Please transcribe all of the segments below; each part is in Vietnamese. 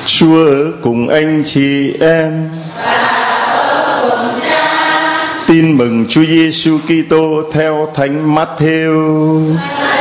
Chúa ở cùng anh chị em. Tin mừng Chúa Giêsu Kitô theo Thánh Matthew.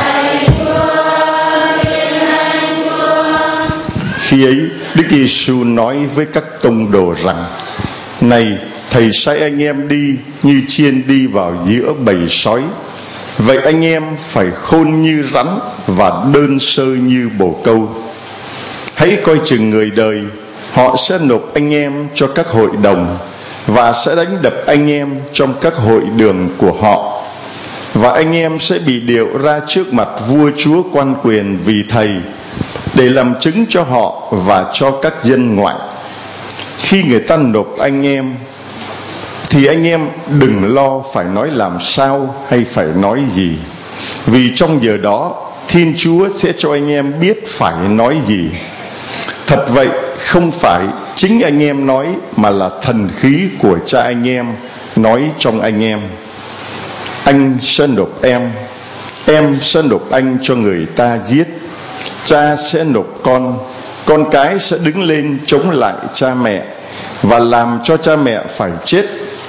Khi ấy, Đức Giêsu nói với các tông đồ rằng: Này, Thầy sai anh em đi như chiên đi vào giữa bầy sói. Vậy anh em phải khôn như rắn và đơn sơ như bồ câu. Hãy coi chừng người đời, họ sẽ nộp anh em cho các hội đồng và sẽ đánh đập anh em trong các hội đường của họ. Và anh em sẽ bị điệu ra trước mặt vua chúa quan quyền vì Thầy, để làm chứng cho họ và cho các dân ngoại. Khi người ta nộp anh em thì anh em đừng lo phải nói làm sao hay phải nói gì, vì trong giờ đó Thiên Chúa sẽ cho anh em biết phải nói gì. Thật vậy, không phải chính anh em nói, mà là thần khí của Cha anh em nói trong anh em. Anh sẽ nộp em sẽ nộp anh cho người ta giết. Cha sẽ nộp con cái sẽ đứng lên chống lại cha mẹ và làm cho cha mẹ phải chết.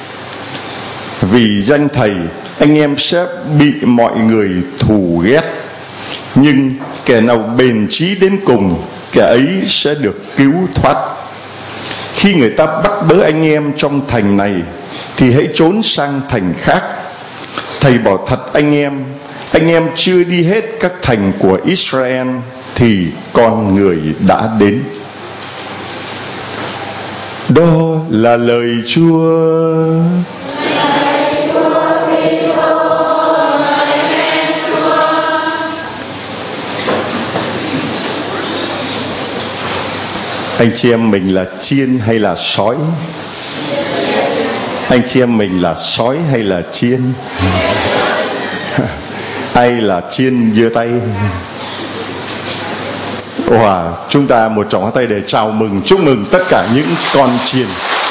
Vì danh Thầy, anh em sẽ bị mọi người thù ghét, nhưng kẻ nào bền chí đến cùng, kẻ ấy sẽ được cứu thoát. Khi người ta bắt bớ anh em trong thành này thì hãy trốn sang thành khác. Thầy bảo thật anh em chưa đi hết các thành của Israel thì con người đã đến. Đó là lời Chúa. Anh chị em mình là chiên hay là sói? Anh chị em mình là sói hay là chiên? Ai là chiên giơ tay? Wow, chúng ta một tràng hoa tay để chào mừng, chúc mừng tất cả những con chiên.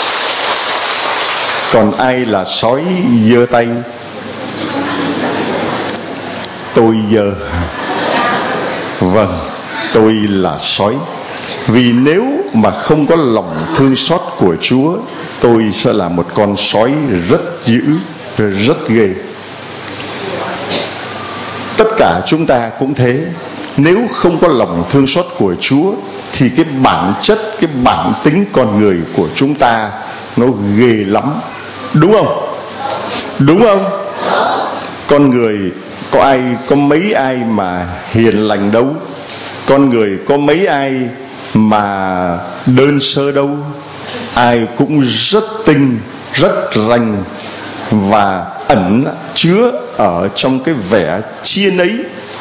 Còn ai là sói giơ tay? Tôi giơ. Vâng, tôi là sói. Vì nếu mà không có lòng thương xót của Chúa, tôi sẽ là một con sói rất dữ, rất ghê. Tất cả chúng ta cũng thế. Nếu không có lòng thương xót của Chúa thì cái bản chất, cái bản tính con người của chúng ta nó ghê lắm. Đúng không? Đúng không? Con người có mấy ai mà hiền lành đâu. Con người có mấy ai mà đơn sơ đâu. Ai cũng rất tinh, rất rành và ẩn chứa ở trong cái vẻ chiên ấy.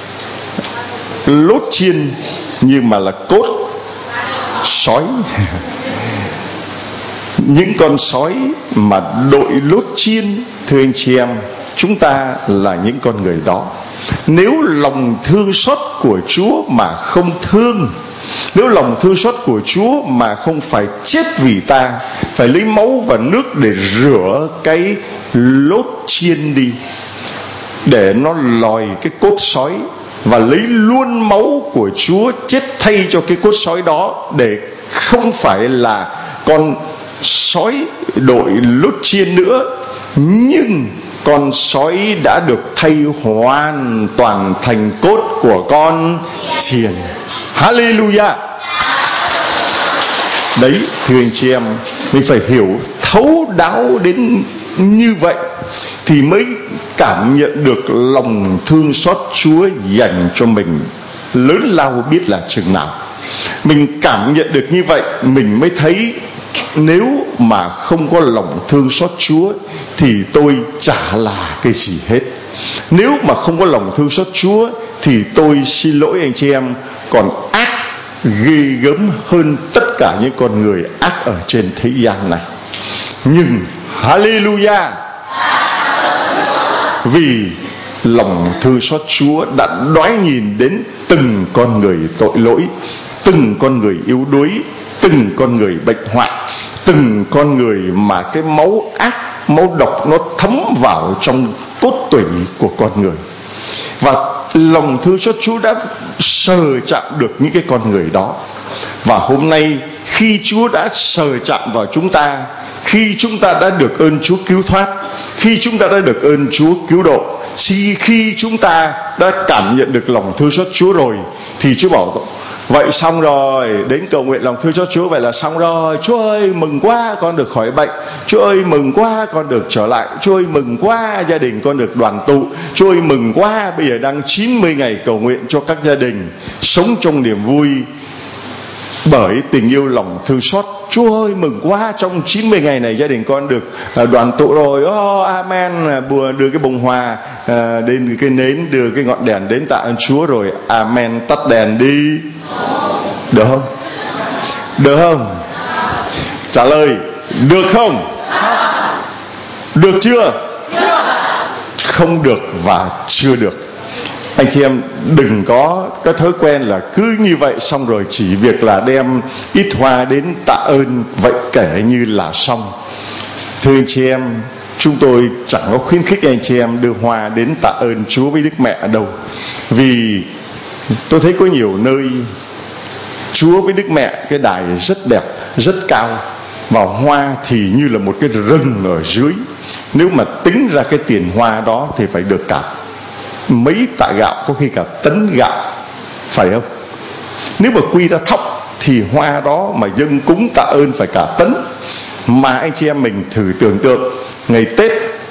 Lốt chiên nhưng mà là cốt sói. Những con sói mà đội lốt chiên, thưa anh chị em, chúng ta là những con người đó. Nếu lòng thương xót của Chúa mà không thương, nếu lòng thương xót của Chúa mà không phải chết vì ta, phải lấy máu và nước để rửa cái lốt chiên đi, để nó lòi cái cốt sói, và lấy luôn máu của Chúa chết thay cho cái cốt sói đó, để không phải là con sói đội lốt chiên nữa, nhưng con sói đã được thay hoàn toàn thành cốt của con chiên. Hallelujah. Đấy, thưa anh chị em, mình phải hiểu thấu đáo đến như vậy thì mới cảm nhận được lòng thương xót Chúa dành cho mình lớn lao biết là chừng nào. Mình cảm nhận được như vậy, mình mới thấy nếu mà không có lòng thương xót Chúa thì tôi chả là cái gì hết. Nếu mà không có lòng thương xót Chúa thì tôi, xin lỗi anh chị em, còn ác ghê gớm hơn tất cả những con người ác ở trên thế gian này. Nhưng hallelujah, vì lòng thương xót Chúa đã đoái nhìn đến từng con người tội lỗi, từng con người yếu đuối, từng con người bệnh hoạn, từng con người mà cái máu ác, máu độc nó thấm vào trong cốt tủy của con người. Và lòng thương xót Chúa đã sờ chạm được những cái con người đó. Và hôm nay khi Chúa đã sờ chạm vào chúng ta, khi chúng ta đã được ơn Chúa cứu thoát, khi chúng ta đã được ơn Chúa cứu độ, khi chúng ta đã cảm nhận được lòng thương xót Chúa rồi, thì Chúa bảo vậy xong rồi, đến cầu nguyện lòng thương xót Chúa, vậy là xong rồi. Chúa ơi mừng quá con được khỏi bệnh, Chúa ơi mừng quá con được trở lại, Chúa ơi mừng quá gia đình con được đoàn tụ, Chúa ơi mừng quá bây giờ đang 90 ngày cầu nguyện cho các gia đình sống trong niềm vui bởi tình yêu lòng thương xót. Chúa ơi mừng quá, trong 90 ngày này gia đình con được đoàn tụ rồi. Amen. Bùa đưa cái bông hoa đến cái nến, đưa cái ngọn đèn đến tạ ơn Chúa rồi. Amen. Tắt đèn đi. Được không? Được không? Trả lời được không? Được chưa? Không được và chưa được. Anh chị em đừng có cái thói quen là cứ như vậy xong rồi chỉ việc là đem ít hoa đến tạ ơn vậy kể như là xong. Thưa anh chị em, chúng tôi chẳng có khuyến khích anh chị em đưa hoa đến tạ ơn Chúa với Đức Mẹ ở đâu. Vì tôi thấy có nhiều nơi Chúa với Đức Mẹ cái đài rất đẹp, rất cao, và hoa thì như là một cái rừng ở dưới. Nếu mà tính ra cái tiền hoa đó thì phải được cả mấy tạ gạo, có khi cả tấn gạo, phải không? Nếu mà quy ra thóc thì hoa đó mà dâng cúng tạ ơn phải cả tấn. Mà anh chị em mình thử tưởng tượng, ngày Tết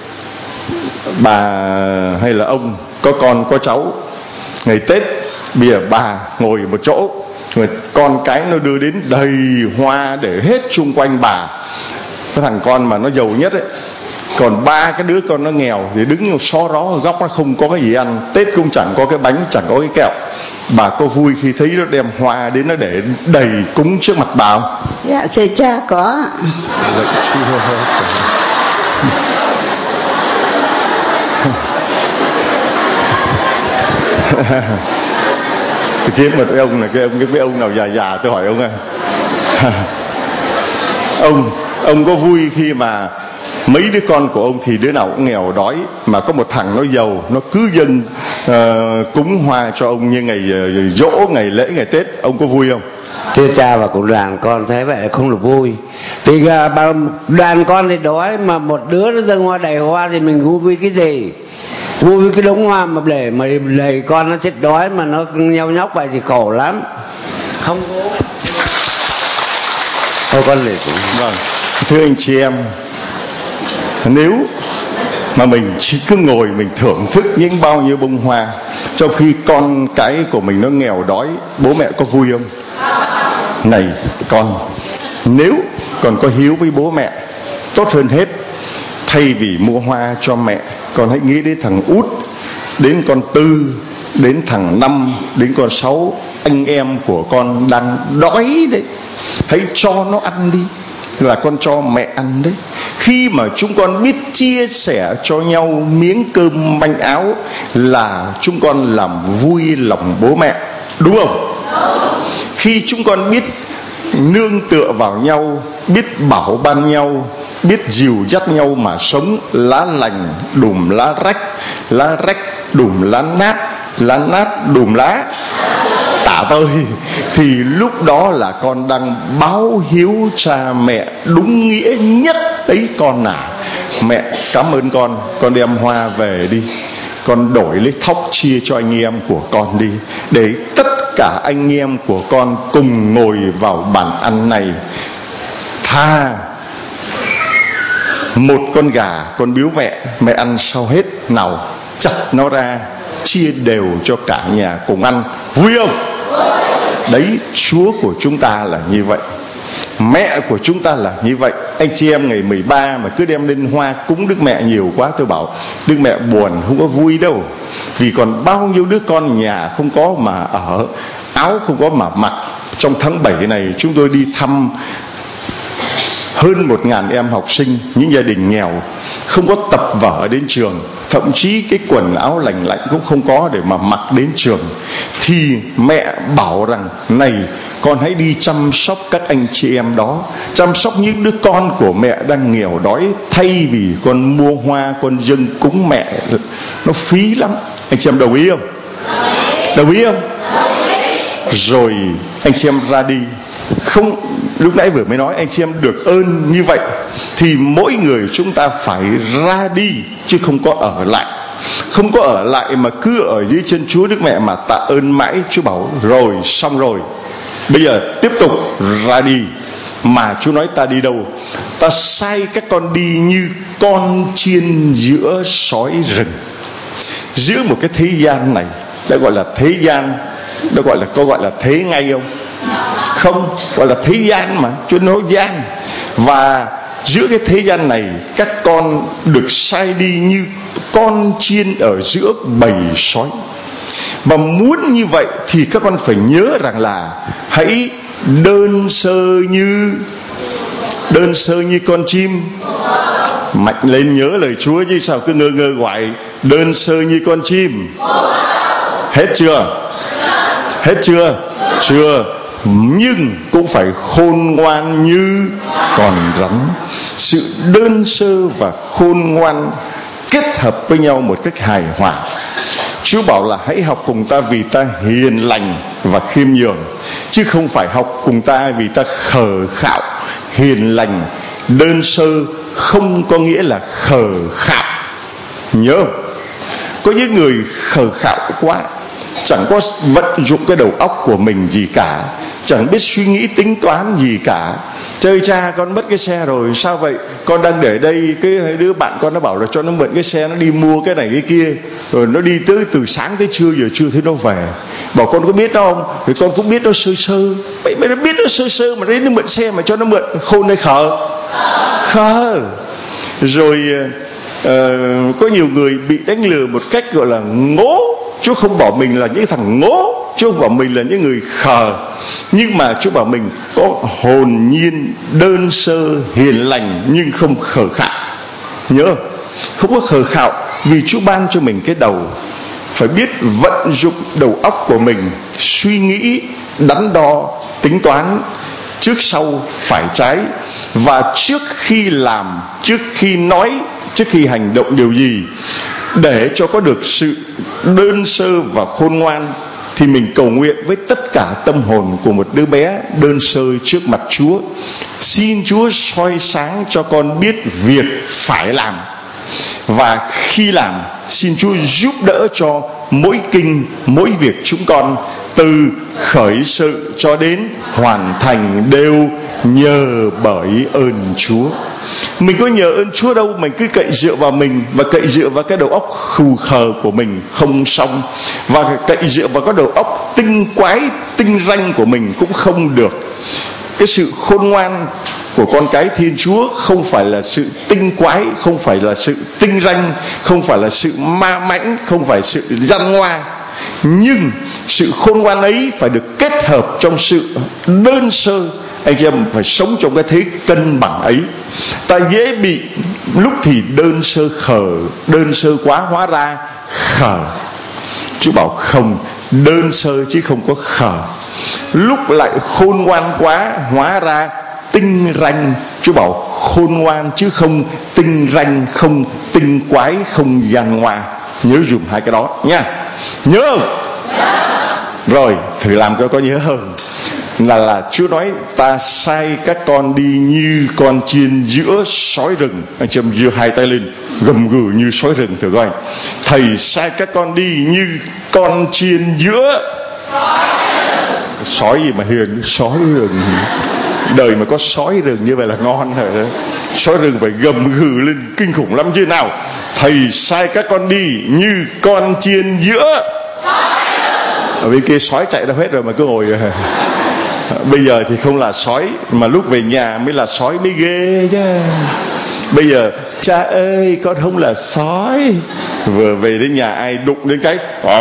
bà hay là ông có con có cháu, ngày Tết bây giờ bà ngồi một chỗ, rồi con cái nó đưa đến đầy hoa để hết chung quanh bà. Cái thằng con mà nó giàu nhất ấy, còn ba cái đứa con nó nghèo thì đứng xó ró ở góc, nó không có cái gì ăn, Tết cũng chẳng có cái bánh, chẳng có cái kẹo. Bà có vui khi thấy nó đem hoa đến nó để đầy cúng trước mặt bà không? Dạ thưa cha có. Kiếm một cái ông này, cái ông nào già già tôi hỏi ông à. Ông có vui khi mà mấy đứa con của ông thì đứa nào cũng nghèo đói, mà có một thằng nó giàu, nó cứ dâng cúng hoa cho ông như ngày giỗ, ngày lễ, ngày Tết, ông có vui không? Thưa cha và cũng đoàn con thấy vậy là không được vui. Vì đoàn con thì đói, mà một đứa nó dâng hoa đầy hoa thì mình vui với cái gì? Vui với cái đống hoa mà để mà đầy con nó chết đói mà nó nheo nhóc vậy thì khổ lắm. Không vui. Thôi con liệt. Vâng. Thưa anh chị em, nếu mà mình chỉ cứ ngồi mình thưởng thức những bao nhiêu bông hoa, trong khi con cái của mình nó nghèo đói, bố mẹ có vui không? Này con, nếu còn có hiếu với bố mẹ, tốt hơn hết, thay vì mua hoa cho mẹ, con hãy nghĩ đến thằng Út, đến con Tư, đến thằng Năm, đến con Sáu, anh em của con đang đói đấy. Hãy cho nó ăn đi, là con cho mẹ ăn đấy. Khi mà chúng con biết chia sẻ cho nhau miếng cơm manh áo là chúng con làm vui lòng bố mẹ, đúng không? Khi chúng con biết nương tựa vào nhau, biết bảo ban nhau, biết dìu dắt nhau mà sống, lá lành đùm lá rách đùm lá nát đùm lá tả tơi, thì lúc đó là con đang báo hiếu cha mẹ đúng nghĩa nhất ấy con à. Mẹ cảm ơn con đem hoa về đi, con đổi lấy thóc chia cho anh em của con đi, để tất cả anh em của con cùng ngồi vào bàn ăn này. Tha một con gà con biếu mẹ ăn sau hết, nào chặt nó ra chia đều cho cả nhà cùng ăn, vui không? Đấy, Chúa của chúng ta là như vậy, mẹ của chúng ta là như vậy. Anh chị em ngày 13 mà cứ đem lên hoa cúng Đức Mẹ nhiều quá, tôi bảo Đức Mẹ buồn, không có vui đâu. Vì còn bao nhiêu đứa con nhà không có mà ở, áo không có mà mặc. Trong tháng 7 này chúng tôi đi thăm hơn 1.000 em học sinh, những gia đình nghèo, không có tập vở đến trường, thậm chí cái quần áo lành lạnh cũng không có để mà mặc đến trường. Thì mẹ bảo rằng này, con hãy đi chăm sóc các anh chị em đó, chăm sóc những đứa con của mẹ đang nghèo đói, thay vì con mua hoa con dâng cúng mẹ, nó phí lắm. Anh chị em đồng ý không? Đồng ý không? Rồi anh chị em ra đi, Không, lúc nãy vừa mới nói anh chị em được ơn như vậy thì mỗi người chúng ta phải ra đi, chứ không có ở lại. Không có ở lại mà cứ ở dưới chân Chúa Đức Mẹ mà tạ ơn mãi. Chúa bảo rồi, xong rồi, bây giờ tiếp tục ra đi. Mà Chúa nói ta đi đâu? Ta sai các con đi như con chiên giữa sói rừng. Giữa một cái thế gian này, đã gọi là thế gian, đã gọi là, có gọi là thế ngay không? Không, gọi là thế gian mà, Chúa nói gian. Và giữa cái thế gian này, các con được sai đi như con chiên ở giữa bầy sói. Và muốn như vậy thì các con phải nhớ rằng là hãy đơn sơ như con chim. Mạnh lên nhớ lời Chúa chứ sao cứ ngơ ngơ gọi. Đơn sơ như con chim. Hết chưa? Hết chưa? Chưa. Nhưng cũng phải khôn ngoan như con rắn. Sự đơn sơ và khôn ngoan kết hợp với nhau một cách hài hòa. Chúa bảo là hãy học cùng ta vì ta hiền lành và khiêm nhường, chứ không phải học cùng ta vì ta khờ khạo. Hiền lành, đơn sơ không có nghĩa là khờ khạo. Nhớ, có những người khờ khạo quá, chẳng có vận dụng cái đầu óc của mình gì cả, chẳng biết suy nghĩ tính toán gì cả. Chơi cha con mất cái xe rồi, sao vậy? Con đang để đây, cái đứa bạn con nó bảo là cho nó mượn cái xe, nó đi mua cái này cái kia, rồi nó đi tới từ sáng tới trưa, giờ chưa thấy nó về. Bảo con có biết nó không? Thì con cũng biết nó sơ sơ. Vậy nó biết nó sơ sơ mà đến nó mượn xe mà cho nó mượn, khôn hay khờ? Khờ. Rồi có nhiều người bị đánh lừa một cách gọi là ngố. Chúa không bảo mình là những thằng ngố, Chúa không bảo mình là những người khờ, nhưng mà Chúa bảo mình có hồn nhiên, đơn sơ, hiền lành nhưng không khờ khạo. Nhớ, không có khờ khạo, vì Chúa ban cho mình cái đầu, phải biết vận dụng đầu óc của mình, suy nghĩ, đắn đo, tính toán, trước sau phải trái. Và trước khi làm, trước khi nói, trước khi hành động điều gì, để cho có được sự đơn sơ và khôn ngoan, thì mình cầu nguyện với tất cả tâm hồn của một đứa bé đơn sơ trước mặt Chúa. Xin Chúa soi sáng cho con biết việc phải làm, và khi làm xin Chúa giúp đỡ cho mỗi kinh, mỗi việc chúng con từ khởi sự cho đến hoàn thành đều nhờ bởi ơn Chúa. Mình có nhờ ơn Chúa đâu, mình cứ cậy dựa vào mình và cậy dựa vào cái đầu óc khù khờ của mình không xong, và cậy dựa vào cái đầu óc tinh quái, tinh ranh của mình cũng không được. Cái sự khôn ngoan của con cái Thiên Chúa không phải là sự tinh quái, không phải là sự tinh ranh, không phải là sự ma mãnh, không phải sự gian ngoa, nhưng sự khôn ngoan ấy phải được kết hợp trong sự đơn sơ. Anh chị em phải sống trong cái thế cân bằng ấy. Ta dễ bị lúc thì đơn sơ khờ, đơn sơ quá hóa ra khờ. Chúa bảo không, đơn sơ chứ không có khờ. Lúc lại khôn ngoan quá hóa ra tinh ranh. Chúa bảo khôn ngoan chứ không tinh ranh, không tinh quái, không gian ngoa. Nhớ dùm hai cái đó nha. Nhớ không? Rồi thử làm cho có nhớ hơn. Là Chúa nói ta sai các con đi như con chiên giữa sói rừng. Anh chị em giơ hai tay lên, gầm gừ như sói rừng thử coi. Thầy sai các con đi như con chiên giữa sói gì mà hiền, sói rừng. Đời mà có sói rừng như vậy là ngon rồi đó. Sói rừng phải gầm gừ lên kinh khủng lắm chứ nào. Thầy sai các con đi như con chiên giữa. Ở bên kia sói chạy đâu hết rồi mà cứ ngồi. Bây giờ thì không là sói, mà lúc về nhà mới là sói mới ghê chứ. Bây giờ cha ơi con không là sói, vừa về đến nhà ai đụng đến cái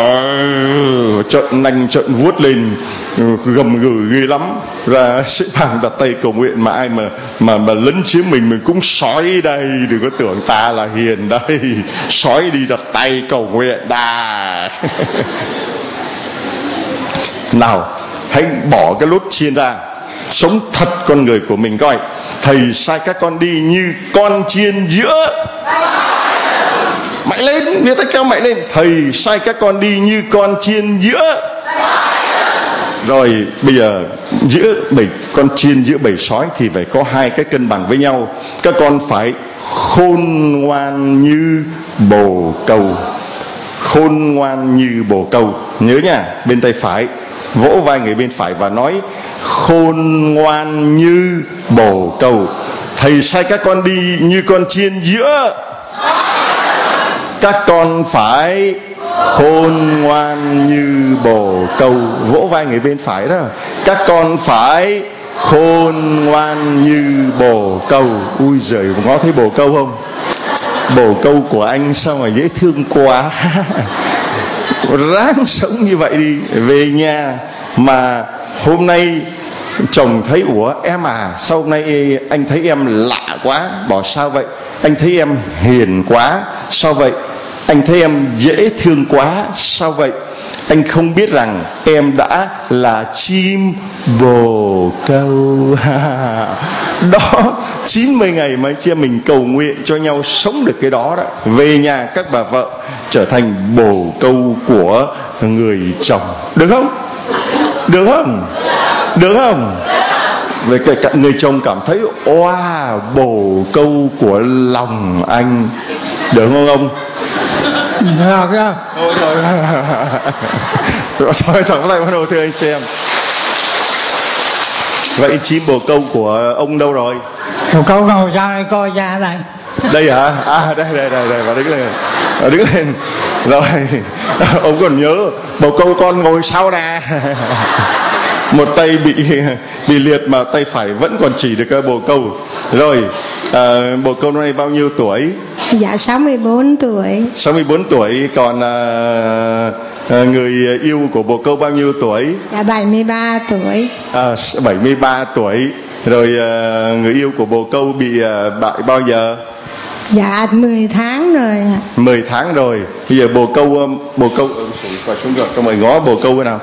trợn nanh trợn vuốt lên, gầm gừ ghê lắm. Ra xếp hàng đặt tay cầu nguyện, mà ai mà lấn chiếm mình cũng sói đây, đừng có tưởng ta là hiền đây. Sói đi đặt tay cầu nguyện đà. Nào hãy bỏ cái lốt chiên ra, sống thật con người của mình coi. Thầy sai các con đi như con chiên giữa. Mạnh lên, đưa tay cao mạnh lên. Thầy sai các con đi như con chiên giữa. Rồi bây giờ giữa con chiên giữa bầy sói thì phải có hai cái cân bằng với nhau. Các con phải khôn ngoan như bồ câu. Khôn ngoan như bồ câu. Nhớ nha, bên tay phải vỗ vai người bên phải và nói khôn ngoan như bồ câu. Thầy sai các con đi như con chiên giữa. Các con phải khôn ngoan như bồ câu. Vỗ vai người bên phải đó. Các con phải khôn ngoan như bồ câu. Ui giời, ngó thấy bồ câu không? Bồ câu của anh sao mà dễ thương quá. Ráng sống như vậy đi. Về nhà mà hôm nay chồng thấy ủa em à, sao hôm nay anh thấy em lạ quá. Bảo sao vậy? Anh thấy em hiền quá. Sao vậy? Anh thấy em dễ thương quá. Sao vậy? Anh không biết rằng em đã là chim bồ câu. Đó, 90 ngày mà chị em mình cầu nguyện cho nhau sống được cái đó đó. Về nhà các bà vợ trở thành bồ câu của người chồng. Được không? Được không? Được không? Về cả người chồng cảm thấy oa, bồ câu của lòng anh. Được không ông? Được chưa? Rồi chẳng lại bắt đầu thưa anh chị em. Vậy chim bồ câu của ông đâu rồi? Bồ câu ngồi sao đây, coi ra đây. Đây hả? À đây và đứng lên. Đứng lên. Rồi ông còn nhớ bồ câu con ngồi sau nè. Một tay bị liệt mà tay phải vẫn còn chỉ được bồ câu. Rồi bồ câu này bao nhiêu tuổi? Dạ 64 tuổi. 64 tuổi. Còn người yêu của bồ câu bao nhiêu tuổi? Dạ 73 tuổi. 73 tuổi. Rồi người yêu của bồ câu bị bại bao giờ? Dạ 10 tháng rồi. 10 tháng rồi. Bây giờ bồ câu quay xuống rồi, cho mời ngó bồ câu cái nào.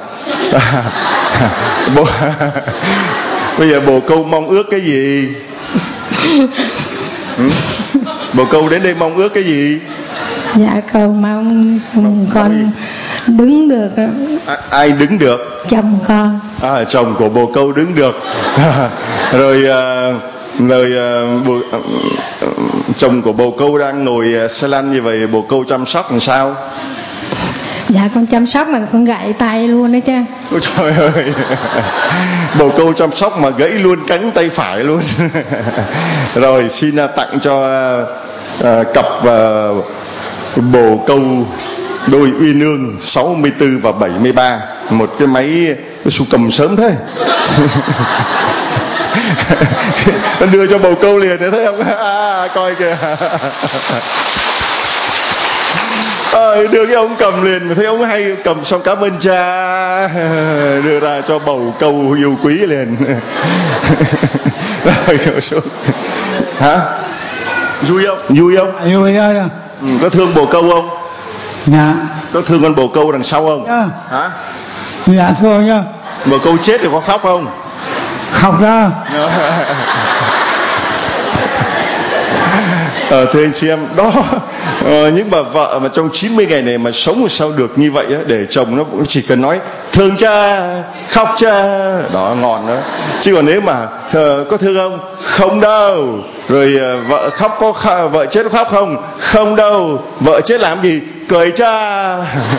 Bây giờ bồ câu mong ước cái gì? Bồ câu đến đây mong ước cái gì? Dạ cầu mong chồng con đứng được. Ai đứng được? Chồng con. Chồng của bồ câu đứng được. Rồi chồng của bồ câu đang ngồi xe lăn như vậy, bồ câu chăm sóc làm sao? Dạ con chăm sóc mà con gãy tay luôn đấy chứ. Ôi trời ơi. Bồ câu chăm sóc mà gãy luôn cánh tay phải luôn. Rồi xin tặng cho cặp bồ câu đôi uyên ương 64 và 73 một cái máy sưu cầm sớm thế. Nó đưa cho bồ câu liền, thấy không? Coi kìa. Đưa cái ông cầm liền, mà thấy ông hay cầm xong cảm ơn cha, đưa ra cho bầu câu yêu quý liền. Rồi ngồi xuống. Hả? Vui không? Vui không? Vui ơi. Có thương bồ câu không? Dạ. Có thương con bồ câu đằng sau không? Dạ. Hả? Dạ thương nha. Bồ câu chết thì có khóc không? Khóc ra. Thưa anh chị em, đó những bà vợ mà trong 90 ngày này mà sống sao được như vậy á, để chồng nó cũng chỉ cần nói thương cha, khóc cha, đó ngon đó. Chứ còn nếu mà có thương không? Không đâu. Rồi vợ khóc có vợ chết khóc không? Không đâu. Vợ chết làm gì? Cười cha.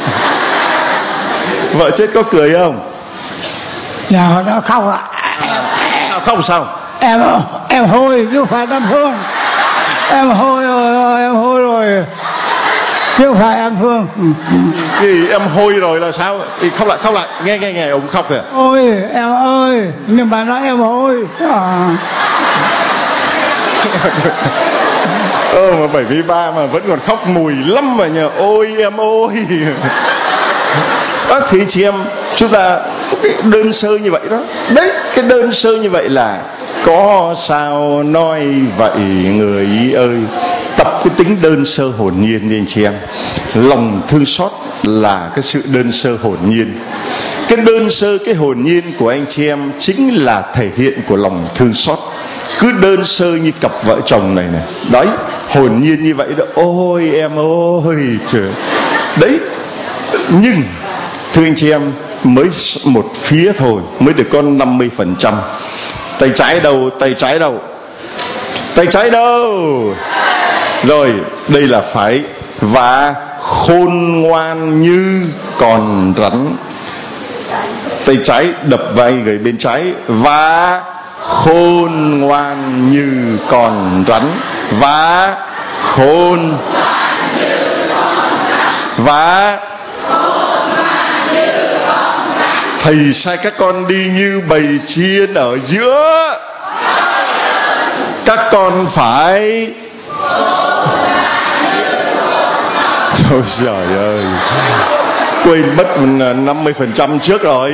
Vợ chết có cười không? Dạ nó khóc ạ. Không sao? Em hôi chứ không phải đâm Phương. Em hôi rồi chứ không phải em Phương. Gì em hôi rồi là sao? Thì khóc lại nghe ông khóc kìa. Ôi em ơi, nhưng mà nói em hôi. Mà 73 mà vẫn còn khóc mùi lắm mà nhờ. Ôi em ôi. Đó thì chị em, chúng ta có cái đơn sơ như vậy đó. Đấy, cái đơn sơ như vậy là có sao nói vậy người ơi. Tập cái tính đơn sơ hồn nhiên đi anh chị em. Lòng thương xót là cái sự đơn sơ hồn nhiên. Cái đơn sơ, cái hồn nhiên của anh chị em chính là thể hiện của lòng thương xót. Cứ đơn sơ như cặp vợ chồng này. Đấy, hồn nhiên như vậy đó. Ôi em ơi trời. Đấy. Nhưng thưa anh chị em, mới một phía thôi, mới được có 50%. Tay trái đâu? Tay trái đâu? Tay trái đâu? Rồi, đây là phải. Và khôn ngoan như con rắn. Tay trái đập vai người bên trái. Và khôn ngoan như con rắn. Và khôn và thầy sai các con đi như bầy chiên ở giữa. Các con phải. Ôi trời ơi, quên mất 50% trước rồi.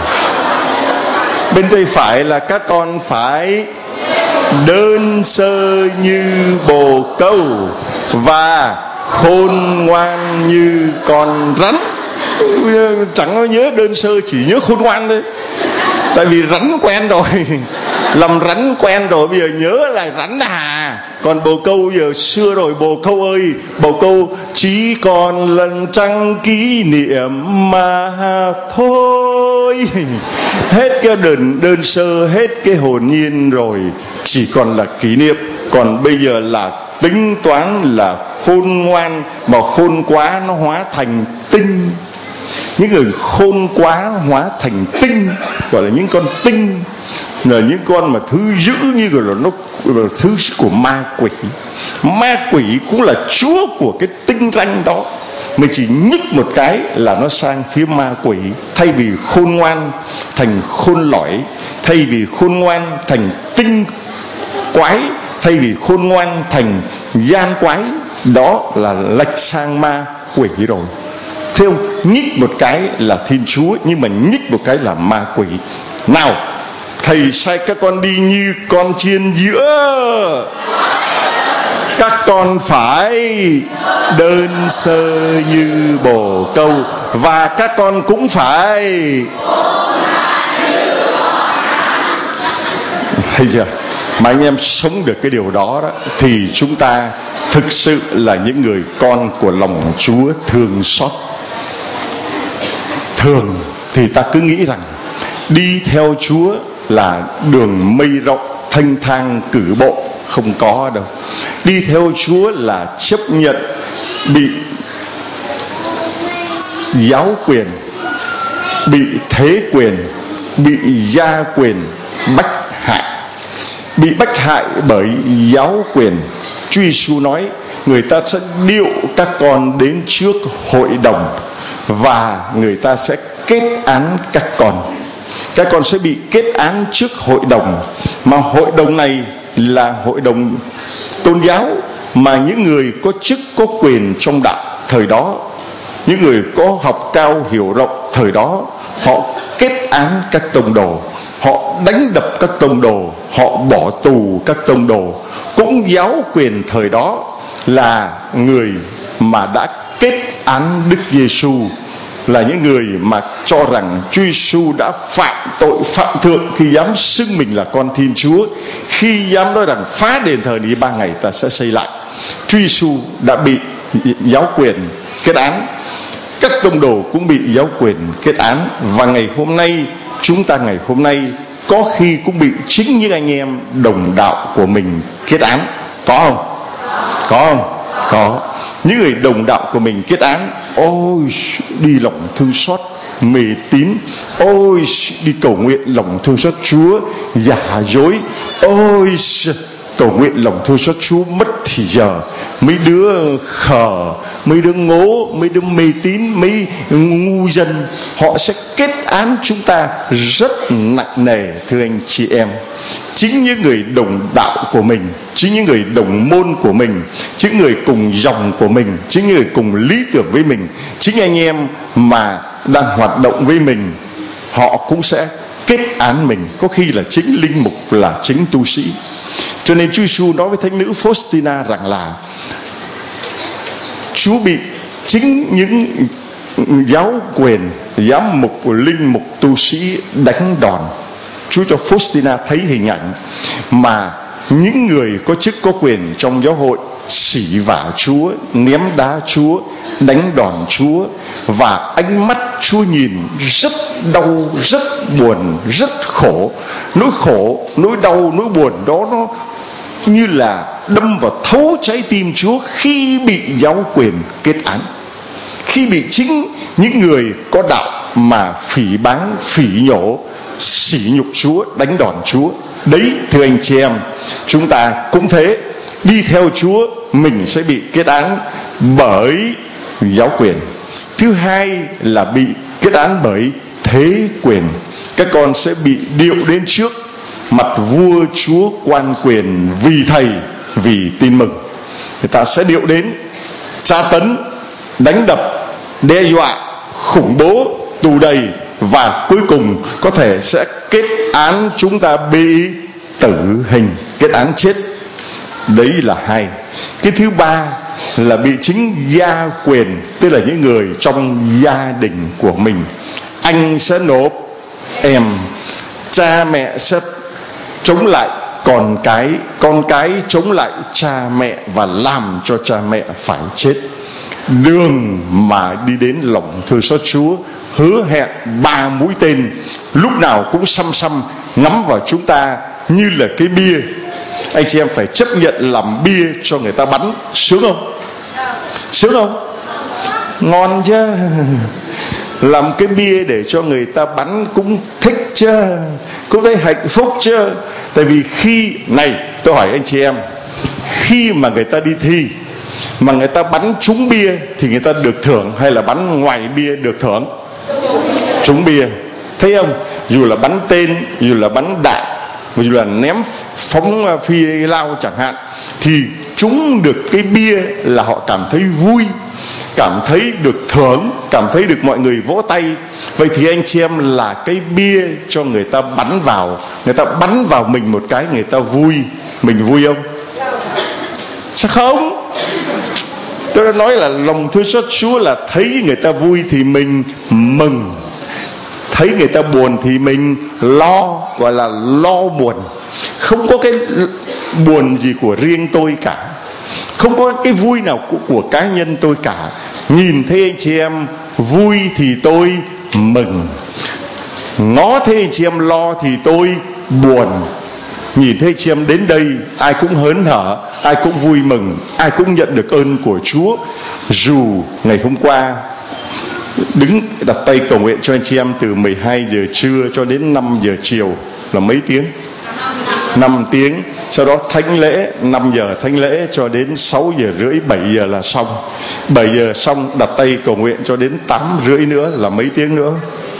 Bên tay phải là các con phải đơn sơ như bồ câu và khôn ngoan như con rắn. Chẳng có nhớ đơn sơ, chỉ nhớ khôn ngoan thôi. Tại vì rắn quen rồi, làm rắn quen rồi, bây giờ nhớ là rắn à. Còn bồ câu giờ xưa rồi. Bồ câu ơi, bồ câu chỉ còn lần trăng kỷ niệm mà thôi. Hết cái đơn sơ, hết cái hồn nhiên rồi, chỉ còn là kỷ niệm. Còn bây giờ là tính toán, là khôn ngoan. Mà khôn quá nó hóa thành tinh. Những người khôn quá hóa thành tinh, gọi là những con tinh, là những con mà thứ dữ, như gọi là nó là thứ của ma quỷ. Ma quỷ cũng là chúa của cái tinh ranh đó. Mình chỉ nhích một cái là nó sang phía ma quỷ. Thay vì khôn ngoan thành khôn lõi, thay vì khôn ngoan thành tinh quái, thay vì khôn ngoan thành gian quái, đó là lệch sang ma quỷ rồi. Thấy không? Nhích một cái là Thiên Chúa, nhưng mà nhích một cái là ma quỷ. Nào, thầy sai các con đi như con chiên giữa. Các con phải đơn sơ như bồ câu và các con cũng phải. Thấy chưa? Mà anh em sống được cái điều đó đó, thì chúng ta thực sự là những người con của lòng Chúa thương xót. Thường thì ta cứ nghĩ rằng đi theo Chúa là đường mây rộng thanh thang cử bộ. Không có đâu. Đi theo Chúa là chấp nhận bị giáo quyền, bị thế quyền, bị gia quyền bách hại. Bị bách hại bởi giáo quyền. Chúa Giêsu nói người ta sẽ điệu các con đến trước hội đồng và người ta sẽ kết án các con. Các con sẽ bị kết án trước hội đồng. Mà hội đồng này là hội đồng tôn giáo, mà những người có chức có quyền trong đạo thời đó, những người có học cao hiểu rộng thời đó, họ kết án các tông đồ, họ đánh đập các tông đồ, họ bỏ tù các tông đồ. Cũng giáo quyền thời đó là người mà đã kết án Đức Giêsu, là những người mà cho rằng Chúa Giêsu đã phạm tội phạm thượng khi dám xưng mình là con Thiên Chúa, khi dám nói rằng phá đền thờ đi 3 ngày ta sẽ xây lại. Chúa Giêsu đã bị giáo quyền kết án, các tông đồ cũng bị giáo quyền kết án. Và ngày hôm nay, chúng ta ngày hôm nay có khi cũng bị chính những anh em đồng đạo của mình kết án. Có không? Có không? Có. Những người đồng đạo của mình kết án. Ôi, đi lòng thương xót mê tín. Ôi, đi cầu nguyện lòng thương xót Chúa giả dối. Ôi, cầu nguyện lòng thương xót Chúa mất thì giờ. Mấy đứa khờ, mấy đứa ngố, mấy đứa mê tín, mấy ngu dân, họ sẽ kết án chúng ta rất nặng nề. Thưa anh chị em, chính những người đồng đạo của mình, chính những người đồng môn của mình, chính người cùng dòng của mình, chính những người cùng lý tưởng với mình, chính anh em mà đang hoạt động với mình, họ cũng sẽ kết án mình. Có khi là chính linh mục, là chính tu sĩ. Cho nên Chúa Giêsu nói với thánh nữ Faustina rằng là Chúa bị chính những giáo quyền, giám mục, linh mục, tu sĩ đánh đòn. Chúa cho Faustina thấy hình ảnh mà những người có chức có quyền trong giáo hội xỉ vả Chúa, ném đá Chúa, đánh đòn Chúa, và ánh mắt Chúa nhìn rất đau, rất buồn, rất khổ. Nỗi đau, nỗi buồn đó nó như là đâm vào thấu trái tim Chúa khi bị giáo quyền kết án, khi bị chính những người có đạo mà phỉ báng, phỉ nhổ, sỉ nhục Chúa, đánh đòn Chúa. Đấy, thưa anh chị em, chúng ta cũng thế. Đi theo Chúa mình sẽ bị kết án bởi giáo quyền. Thứ hai là bị kết án bởi thế quyền. Các con sẽ bị điệu đến trước mặt vua chúa quan quyền vì thầy, vì tin mừng. Người ta sẽ điệu đến tra tấn, đánh đập, đe dọa, khủng bố, tù đầy, và cuối cùng có thể sẽ kết án chúng ta bị tử hình, kết án chết. Đấy là hai. Cái thứ ba là bị chính gia quyền, tức là những người trong gia đình của mình. Anh sẽ nộp em, cha mẹ sẽ chống lại con cái chống lại cha mẹ và làm cho cha mẹ phải chết. Đường mà đi đến lòng thương xót Chúa hứa hẹn 3 mũi tên lúc nào cũng xăm xăm ngắm vào chúng ta như là cái bia. Anh chị em phải chấp nhận làm bia cho người ta bắn. Sướng không? Sướng không? Ngon chứ. Làm cái bia để cho người ta bắn cũng thích chứ, cũng thấy hạnh phúc chứ. Tại vì khi này tôi hỏi anh chị em, khi mà người ta đi thi mà người ta bắn trúng bia thì người ta được thưởng, hay là bắn ngoài bia được thưởng? Trúng bia. Thấy không? Dù là bắn tên, dù là bắn đạn, dù là ném phóng phi lao chẳng hạn, thì trúng được cái bia là họ cảm thấy vui, cảm thấy được thưởng, cảm thấy được mọi người vỗ tay. Vậy thì anh chị em là cái bia cho người ta bắn vào. Người ta bắn vào mình một cái, người ta vui. Mình vui không? Sao không? Tôi đã nói là lòng thương xót Chúa là thấy người ta vui thì mình mừng, thấy người ta buồn thì mình lo, gọi là lo buồn. Không có cái buồn gì của riêng tôi cả, không có cái vui nào của cá nhân tôi cả. Nhìn thấy anh chị em vui thì tôi mừng, ngó thấy anh chị em lo thì tôi buồn. Nhìn thấy anh chị em đến đây ai cũng hớn hở, ai cũng vui mừng, ai cũng nhận được ơn của Chúa. Dù ngày hôm qua đứng đặt tay cầu nguyện cho anh chị em từ 12 giờ trưa cho đến 5 giờ chiều là mấy tiếng? 5 tiếng. Sau đó thánh lễ 5 giờ thánh lễ cho đến 6 giờ rưỡi, 7 giờ là xong. 7 giờ xong đặt tay cầu nguyện cho đến 8 rưỡi nữa là mấy tiếng nữa?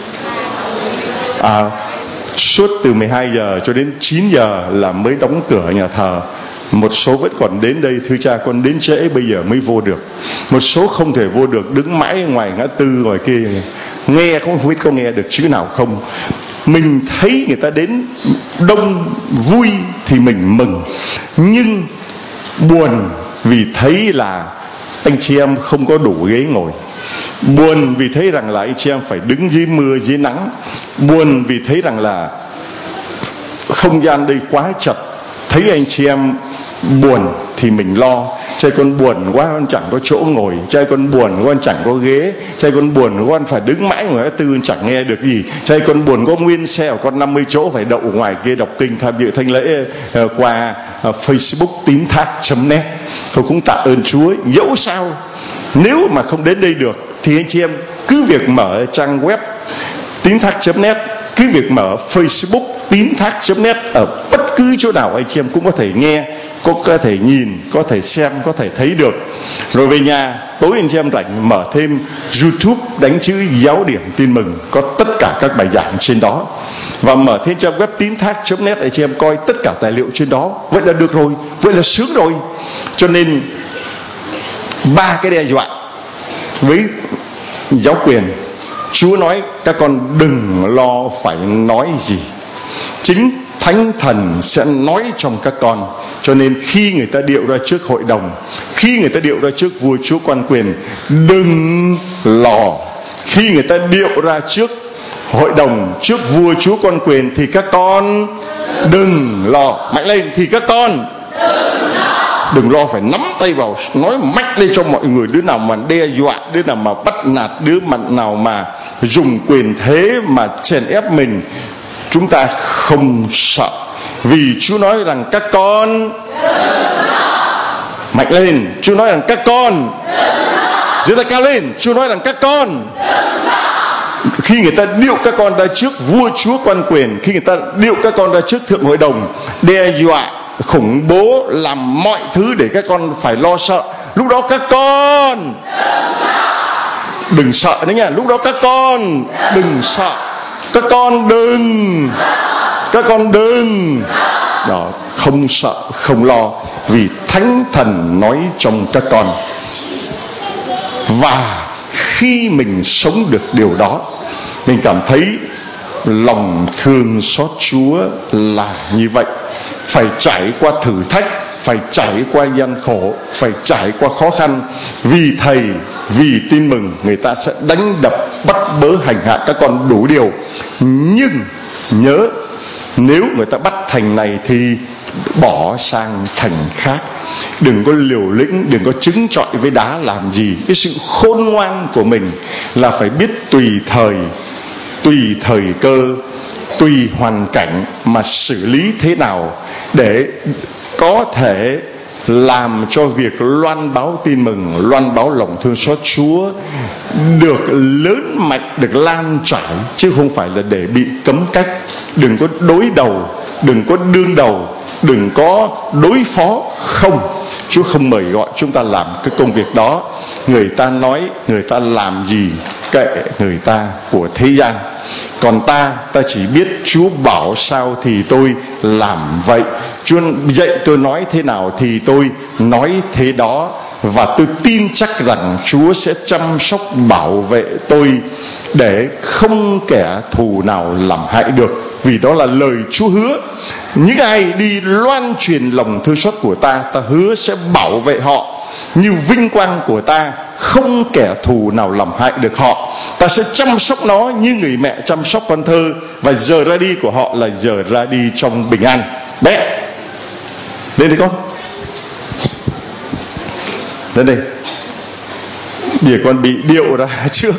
Suốt từ 12 giờ cho đến 9 giờ là mới đóng cửa nhà thờ. Một số vẫn còn đến đây, thưa cha con đến trễ bây giờ mới vô được. Một số không thể vô được, đứng mãi ngoài ngã tư ngoài kia, nghe không biết có nghe được chữ nào không. Mình thấy người ta đến đông vui thì mình mừng, nhưng buồn vì thấy là anh chị em không có đủ ghế ngồi, buồn vì thấy rằng là anh chị em phải đứng dưới mưa dưới nắng, buồn vì thấy rằng là không gian đây quá chật. Thấy anh chị em buồn thì mình lo. Trai con buồn quá con chẳng có chỗ ngồi, trai con buồn con chẳng có ghế, trai con buồn con phải đứng mãi ngoài tư chẳng nghe được gì, trai con buồn có nguyên xe của con 50 chỗ phải đậu ngoài kia đọc kinh tham dự thánh lễ qua Facebook tín thác.net. Tôi cũng tạ ơn Chúa. Dẫu sao nếu mà không đến đây được thì anh chị em cứ việc mở trang web tín thác.net, cứ việc mở Facebook tín thác.net, ở bất cứ chỗ nào anh chị em cũng có thể nghe, có thể nhìn, có thể xem, có thể thấy được. Rồi về nhà tối anh chị em rảnh mở thêm YouTube, đánh chữ Giáo điểm Tin mừng, có tất cả các bài giảng trên đó. Và mở thêm trang web tín thác.net, anh chị em coi tất cả tài liệu trên đó. Vậy là được rồi, vậy là sướng rồi. Cho nên 3 cái đe dọa với giáo quyền, Chúa nói các con đừng lo phải nói gì, chính Thánh Thần sẽ nói trong các con. Cho nên khi người ta điệu ra trước hội đồng, khi người ta điệu ra trước vua chúa quan quyền, đừng lo. Khi người ta điệu ra trước hội đồng, trước vua chúa quan quyền thì các con đừng lo. Mạnh lên, thì các con đừng lo, phải nắm tay vào nói mạnh lên cho mọi người. Đứa nào mà đe dọa, đứa nào mà bắt nạt, đứa nào mà dùng quyền thế mà chèn ép mình, chúng ta không sợ, vì Chúa nói rằng các con mạnh lên. Chúa nói rằng các con giơ tay cao lên. Chúa nói rằng các con. Khi người ta điệu các con ra trước vua chúa quan quyền, khi người ta điệu các con ra trước thượng hội đồng, đe dọa, khủng bố, làm mọi thứ để các con phải lo sợ, lúc đó các con đừng sợ đấy nha. Lúc đó các con đừng sợ, các con đừng đó, không sợ không lo, vì Thánh Thần nói trong các con. Và khi mình sống được điều đó, mình cảm thấy lòng thương xót Chúa là như vậy. Phải trải qua thử thách, phải trải qua gian khổ, phải trải qua khó khăn, vì Thầy, vì tin mừng, người ta sẽ đánh đập, bắt bớ, hành hạ các con đủ điều. Nhưng nhớ, nếu người ta bắt thành này thì bỏ sang thành khác. Đừng có liều lĩnh, đừng có chứng chọi với đá làm gì. Cái sự khôn ngoan của mình là phải biết tùy thời cơ, tùy hoàn cảnh mà xử lý thế nào để có thể làm cho việc loan báo tin mừng, loan báo lòng thương xót Chúa được lớn mạnh, được lan trải, chứ không phải là để bị cấm cách. Đừng có đối đầu, đừng có đương đầu, đừng có đối phó. Không, Chúa không mời gọi chúng ta làm cái công việc đó. Người ta nói, người ta làm gì kệ người ta của thế gian. Còn ta chỉ biết Chúa bảo sao thì tôi làm vậy. Chúa dạy tôi nói thế nào thì tôi nói thế đó. Và tôi tin chắc rằng Chúa sẽ chăm sóc bảo vệ tôi để không kẻ thù nào làm hại được. Vì đó là lời Chúa hứa. Những ai đi loan truyền lòng thương xót của ta, ta hứa sẽ bảo vệ họ như vinh quang của ta, không kẻ thù nào làm hại được họ. Ta sẽ chăm sóc nó như người mẹ chăm sóc con thơ, và giờ ra đi của họ là giờ ra đi trong bình an. Bé, lên đi con, lên đây. Để con bị điệu ra trước,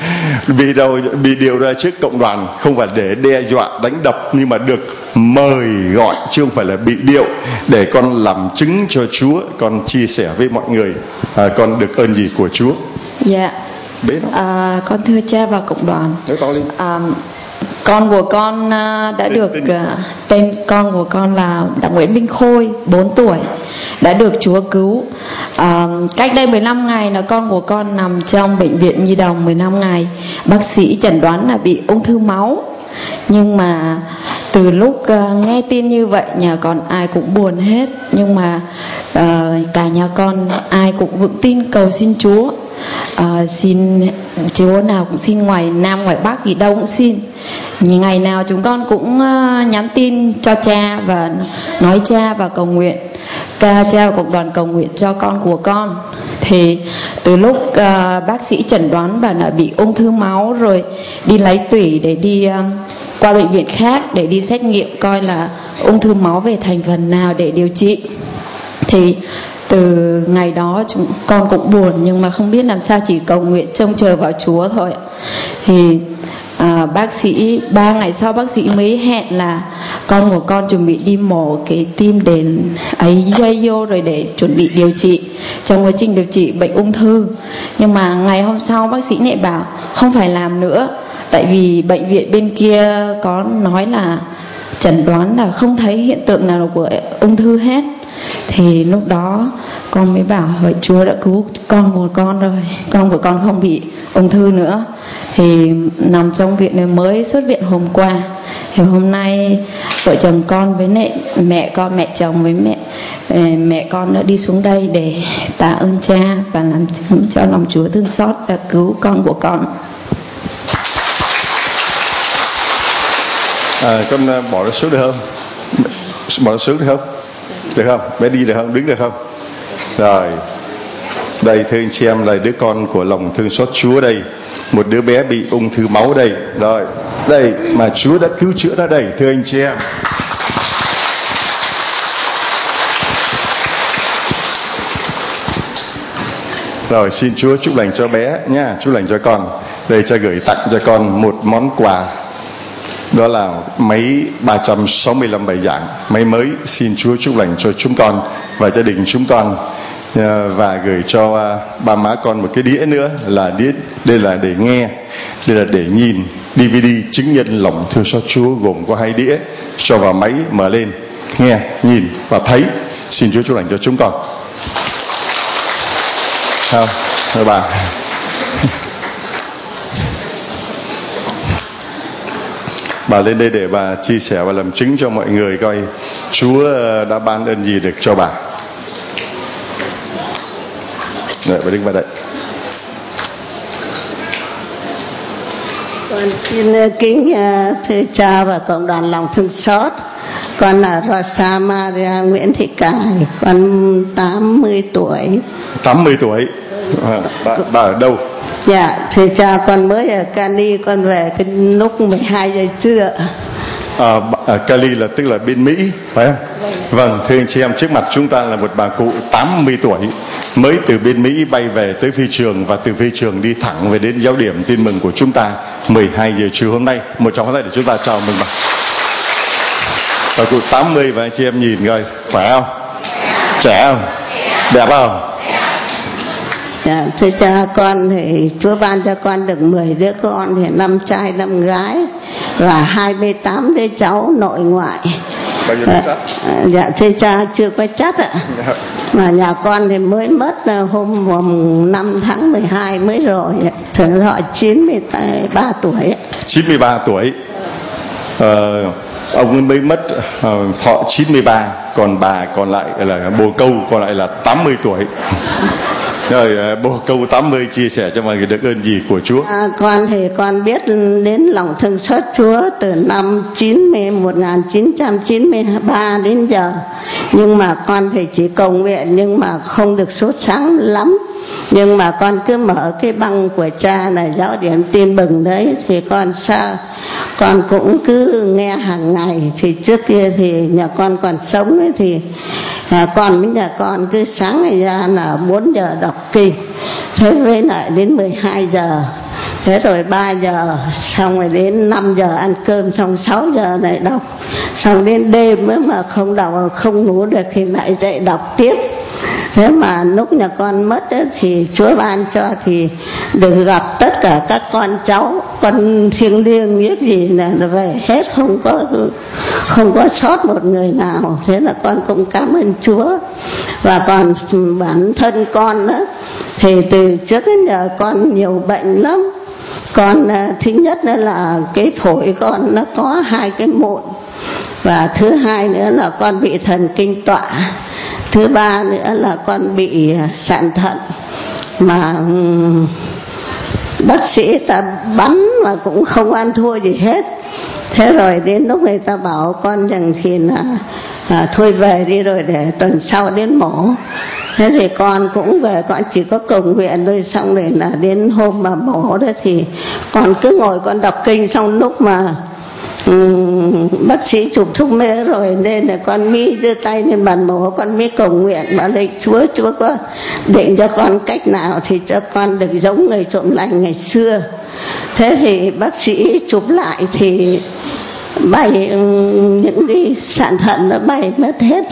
bị điệu ra trước cộng đoàn, không phải để đe dọa đánh đập, nhưng mà được mời gọi, chứ không phải là bị điệu. Để con làm chứng cho Chúa, con chia sẻ với mọi người con được ơn gì của Chúa. Dạ. Con thưa cha và cộng đoàn. Nói to lên. Con của con đã được tên con của con là Đặng Nguyễn Minh Khôi, 4 tuổi, đã được Chúa cứu. Cách đây 15 ngày là con của con nằm trong bệnh viện Nhi đồng 15 ngày. Bác sĩ chẩn đoán là bị ung thư máu. Nhưng mà từ lúc nghe tin như vậy, nhà con ai cũng buồn hết. Nhưng mà cả nhà con ai cũng vững tin cầu xin Chúa. Xin Chúa nào cũng xin, ngoài Nam ngoài Bắc gì đâu cũng xin. Ngày nào chúng con cũng nhắn tin cho cha và nói cha và cầu nguyện, cha và cộng đoàn cầu nguyện cho con của con. Thì từ lúc bác sĩ chẩn đoán bà là bị ung thư máu, rồi đi lấy tủy để đi qua bệnh viện khác để đi xét nghiệm coi là ung thư máu về thành phần nào để điều trị. Thì từ ngày đó chúng con cũng buồn, nhưng mà không biết làm sao, chỉ cầu nguyện trông chờ vào Chúa thôi. Thì bác sĩ 3 ngày sau bác sĩ mới hẹn là con của con chuẩn bị đi mổ cái tim để ấy dây vô, rồi để chuẩn bị điều trị trong quá trình điều trị bệnh ung thư. Nhưng mà ngày hôm sau bác sĩ lại bảo không phải làm nữa, tại vì bệnh viện bên kia có nói là chẩn đoán là không thấy hiện tượng nào của ung thư hết. Thì lúc đó con mới bảo vậy Chúa đã cứu con của con rồi, con của con không bị ung thư nữa. Thì nằm trong viện này mới xuất viện hôm qua. Thì hôm nay vợ chồng con với mẹ con, mẹ chồng với mẹ con đã đi xuống đây để tạ ơn cha và làm chứng cho lòng Chúa thương xót đã cứu con của con. Con bỏ nó xuống được không? Bỏ nó xuống được không? Được không? Bé đi được không? Đứng được không? Rồi. Đây thưa anh chị em, là đứa con của lòng thương xót Chúa đây. Một đứa bé bị ung thư máu đây. Rồi. Đây mà Chúa đã cứu chữa nó đây, thưa anh chị em. Rồi xin Chúa chúc lành cho bé nha, chúc lành cho con. Đây cha gửi tặng cho con một món quà, đó là máy 365 bài giảng, máy mới. Xin Chúa chúc lành cho chúng con và gia đình chúng con. Và gửi cho ba má con một cái đĩa nữa, là đĩa đây là để nghe, đây là để nhìn DVD chứng nhân lòng thương xót Chúa, gồm có 2 đĩa, cho vào máy mở lên nghe, nhìn và thấy. Xin Chúa chúc lành cho chúng con. Thưa bà, bà lên đây để bà chia sẻ và làm chứng cho mọi người coi Chúa đã ban ơn gì được cho bà. Đấy, bà đứng vào đây. Con xin kính thưa cha và cộng đoàn lòng thương xót. Con là Rosa Maria Nguyễn Thị Cải, con 80 tuổi. 80 tuổi. Bà ở đâu? Dạ, thưa cha, con mới ở Cali, con về cái lúc 12 giờ trưa. Cali là tức là bên Mỹ, phải không? Vâng, thưa anh chị em, trước mặt chúng ta là một bà cụ 80 tuổi mới từ bên Mỹ bay về tới phi trường, và từ phi trường đi thẳng về đến giáo điểm tin mừng của chúng ta 12 giờ trưa hôm nay. Một trong hai tay để chúng ta chào mừng bà. Bà cụ 80 và anh chị em nhìn coi, khỏe không? Trẻ không? Đẹp không? Dạ, thưa cha, con thì Chúa ban cho con được 10 đứa con, thì 5 trai 5 gái và 28 đứa cháu nội ngoại. Bao nhiêu chắc? Dạ thưa cha, chưa có chắc ạ. Mà nhà con thì mới mất hôm 5 tháng 12 mới rồi, thường họ 93 tuổi. 93 tuổi. Ông mới mất thọ 93, còn bà còn lại là bồ câu còn lại là 80 tuổi. Rồi bồ câu 80 chia sẻ cho mọi người được ơn gì của Chúa? Con thì con biết đến lòng thương xót Chúa từ năm 1993 đến giờ, nhưng mà con thì chỉ cầu nguyện nhưng mà không được sốt sáng lắm. Nhưng mà con cứ mở cái băng của cha là giáo điểm tin mừng đấy, thì con cũng cứ nghe hàng ngày. Thì trước kia thì nhà con còn sống ấy, thì con với nhà con cứ sáng ngày ra là 4 giờ đọc kinh, thế với lại đến 12 giờ, thế rồi 3 giờ, xong rồi đến 5 giờ ăn cơm, xong 6 giờ lại đọc, xong đến đêm mới mà không đọc, không ngủ được thì lại dậy đọc tiếp. Thế mà lúc nhà con mất ấy, thì Chúa ban cho thì được gặp tất cả các con cháu, con thiêng liêng biết gì là về hết, không có sót một người nào. Thế là con cũng cảm ơn Chúa. Và còn bản thân con đó, thì từ trước đến giờ con nhiều bệnh lắm. Con thứ nhất là cái phổi con nó có 2 cái mụn, và thứ hai nữa là con bị thần kinh tọa, thứ ba nữa là con bị sạn thận, mà bác sĩ ta bắn mà cũng không ăn thua gì hết. Thế rồi đến lúc người ta bảo con rằng thì là thôi về đi rồi để tuần sau đến mổ. Thế thì con cũng về, con chỉ có cầu nguyện thôi, xong rồi là đến hôm mà mổ đó thì con cứ ngồi con đọc kinh, xong lúc mà bác sĩ chụp thuốc mê rồi nên là con mới giơ tay lên bàn mổ, con mới cầu nguyện bảo đây Chúa có định cho con cách nào thì cho con được giống người trộm lành ngày xưa. Thế thì bác sĩ chụp lại thì bay những cái sạn thận nó bay mất hết.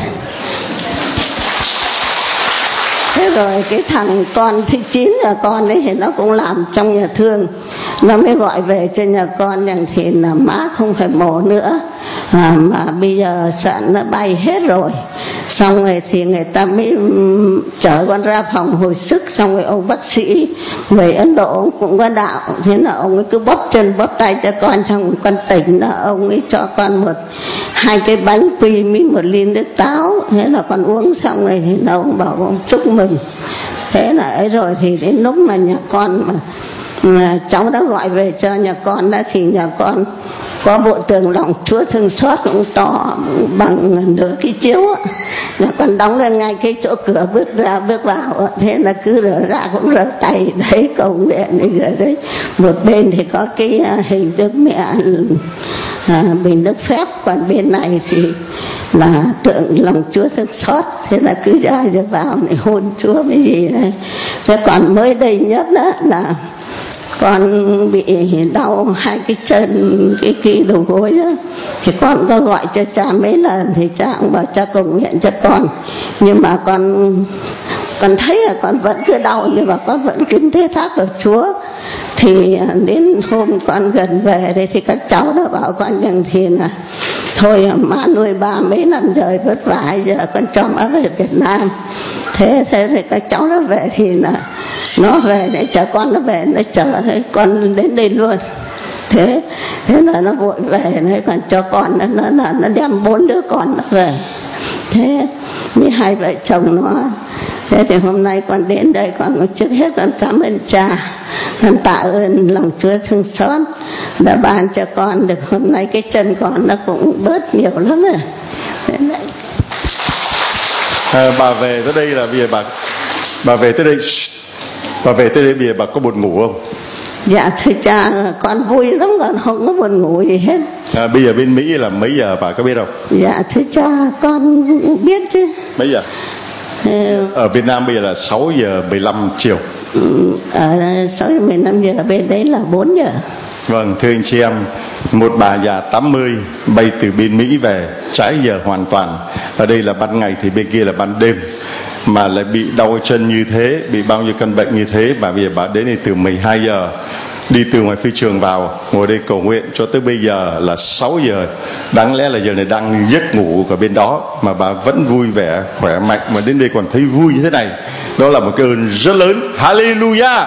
Thế rồi cái thằng con thứ 9 nhà con ấy thì nó cũng làm trong nhà thương, nó mới gọi về cho nhà con rằng thì là má không phải mổ nữa, mà bây giờ sạn nó bay hết rồi. Xong rồi thì người ta mới chở con ra phòng hồi sức. Xong rồi ông bác sĩ người Ấn Độ ông cũng có đạo, thế là ông ấy cứ bóp chân bóp tay cho con, xong con tỉnh là ông ấy cho con 2 cái bánh quy với 1 ly nước táo. Thế là con uống xong rồi thì ông bảo ông chúc mừng. Thế là ấy rồi thì đến lúc mà nhà con mà cháu đã gọi về cho nhà con đó, thì nhà con có bộ tường lòng Chúa thương xót cũng to bằng nửa cái chiếu. Nhà con đóng lên ngay cái chỗ cửa bước ra bước vào, thế là cứ rửa ra cũng rửa tay đấy, cầu nguyện rửa đấy. Một bên thì có cái hình Đức Mẹ bình nước phép, còn bên này thì là tượng lòng Chúa thương xót. Thế là cứ ra vào này hôn Chúa cái gì này. Thế còn mới đây nhất đó là con bị đau hai cái chân, cái đầu gối đó, thì con có gọi cho cha mấy lần thì cha cũng bảo cha cầu nguyện cho con, nhưng mà con thấy là con vẫn cứ đau, nhưng mà con vẫn kính thế thác ở Chúa. Thì đến hôm con gần về đây thì các cháu nó bảo con rằng thì là thôi má nuôi ba mấy năm rồi vất vả, giờ con cho má về Việt Nam. Thế thì các cháu nó về thì là nó về để chờ con, nó về nó chờ con đến đây luôn. Thế là nó vội về, nó còn cho con nó đem 4 đứa con nó về. Thế với hai vợ chồng nó. Thế thì hôm nay con đến đây, con trước hết con cảm ơn cha, con tạ ơn lòng Chúa thương xót đã ban cho con được hôm nay cái chân con nó cũng bớt nhiều lắm rồi. Bà về tới đây là bây giờ bà về tới đây, bà về tới đây bây giờ bà có buồn ngủ không? Dạ thưa cha, con vui lắm, con không có buồn ngủ gì hết. Bây giờ bên Mỹ là mấy giờ bà có biết không? Dạ thưa cha, con biết chứ. Mấy giờ? Ở Việt Nam bây giờ là 6 giờ 15 chiều. Ở 6 giờ 15 giờ, bên đấy là 4 giờ. Vâng, thưa anh chị em, một bà già 80 bay từ bên Mỹ về trái giờ hoàn toàn. Ở đây là ban ngày thì bên kia là ban đêm, mà lại bị đau chân như thế, bị bao nhiêu căn bệnh như thế. Bà bây giờ bà đến đây từ 12 giờ, đi từ ngoài phi trường vào, ngồi đây cầu nguyện cho tới bây giờ là 6 giờ. Đáng lẽ là giờ này đang giấc ngủ ở bên đó, mà bà vẫn vui vẻ, khỏe mạnh, mà đến đây còn thấy vui như thế này. Đó là một cái ơn rất lớn. Hallelujah.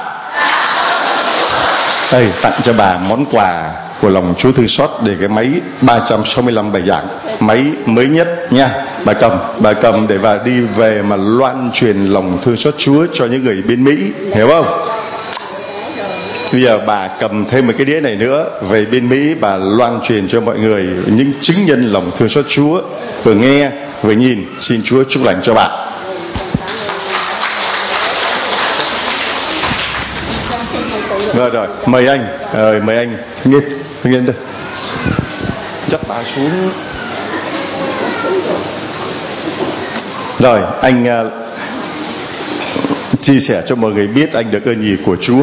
Đây, tặng cho bà món quà của lòng Chúa thương xót, để cái máy 365 bài giảng, máy mới nhất nha. Bà cầm để bà đi về mà loan truyền lòng thương xót Chúa cho những người bên Mỹ, hiểu không? Bây giờ bà cầm thêm một cái đĩa này nữa, về bên Mỹ bà loan truyền cho mọi người những chứng nhân lòng thương xót Chúa, vừa nghe vừa nhìn. Xin Chúa chúc lành cho bạn. Rồi, mời anh, mời anh nghiên đây, dắt bà xuống. Rồi, anh chia sẻ cho mọi người biết anh được ơn gì của Chúa.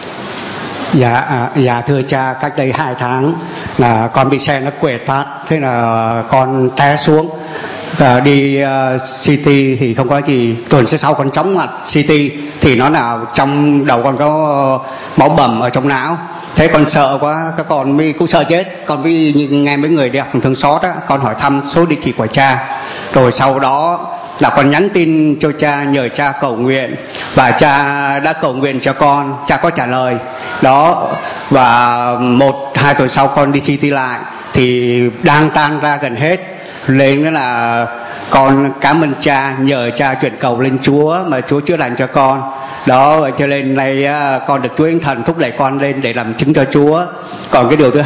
Dạ thưa cha, cách đây 2 tháng là con bị xe nó quẹt phát, thế là con té xuống. Đi CT thì không có gì, tuần sau con chóng mặt CT thì nó nào trong đầu con có máu bầm ở trong não. Thế con sợ quá, các con cũng sợ chết. Con mới nghe mấy người đi học thương xót á, con hỏi thăm số địa chỉ của cha, rồi sau đó là con nhắn tin cho cha nhờ cha cầu nguyện, và cha đã cầu nguyện cho con, cha có trả lời đó. Và 1-2 tuần sau con đi CT lại thì đang tan ra gần hết, nên là con cảm ơn cha, nhờ cha chuyển cầu lên Chúa mà Chúa chữa lành cho con đó. Cho nên nay con được Chúa Thánh Thần thúc đẩy con lên để làm chứng cho Chúa. Còn cái điều thứ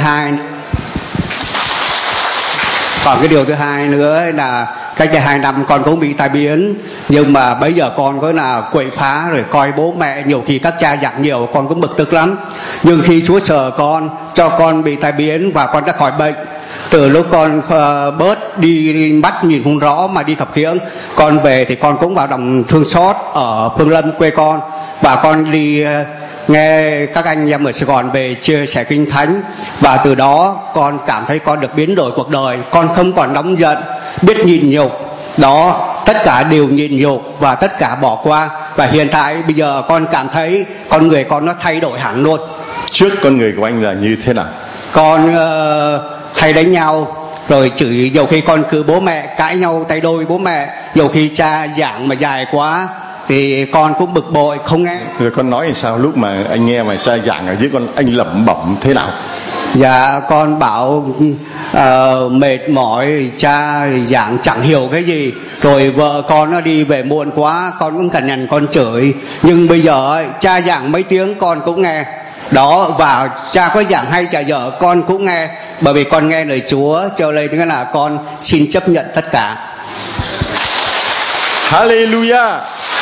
hai nữa là cách đây 2 năm con cũng bị tai biến, nhưng mà bây giờ con có là quậy phá rồi coi bố mẹ, nhiều khi các cha giảng nhiều con cũng bực tức lắm. Nhưng khi Chúa sờ con, cho con bị tai biến và con đã khỏi bệnh. Từ lúc con bớt đi mắt nhìn không rõ mà đi khập khiễng, con về thì con cũng vào đồng thương xót ở Phương Lâm quê con, và con đi nghe các anh em ở Sài Gòn về chia sẻ kinh thánh, và từ đó con cảm thấy con được biến đổi cuộc đời. Con không còn nóng giận, biết nhịn nhục đó, tất cả đều nhịn nhục và tất cả bỏ qua. Và hiện tại bây giờ con cảm thấy con người con nó thay đổi hẳn luôn. Trước con người của anh là như thế nào? Con hay đánh nhau, rồi chửi, nhiều khi con cứ bố mẹ cãi nhau tay đôi bố mẹ, nhiều khi cha giảng mà dài quá thì con cũng bực bội không nghe. Rồi con nói làm sao lúc mà anh nghe mà cha giảng ở dưới con anh lẩm bẩm thế nào? Dạ con bảo mệt mỏi, cha giảng chẳng hiểu cái gì, rồi vợ con nó đi về muộn quá, con cũng cằn nhằn con chửi. Nhưng bây giờ cha giảng mấy tiếng con cũng nghe đó, và cha có giảng hay chả dở con cũng nghe, bởi vì con nghe lời Chúa, cho nên nghĩa là con xin chấp nhận tất cả. Hallelujah.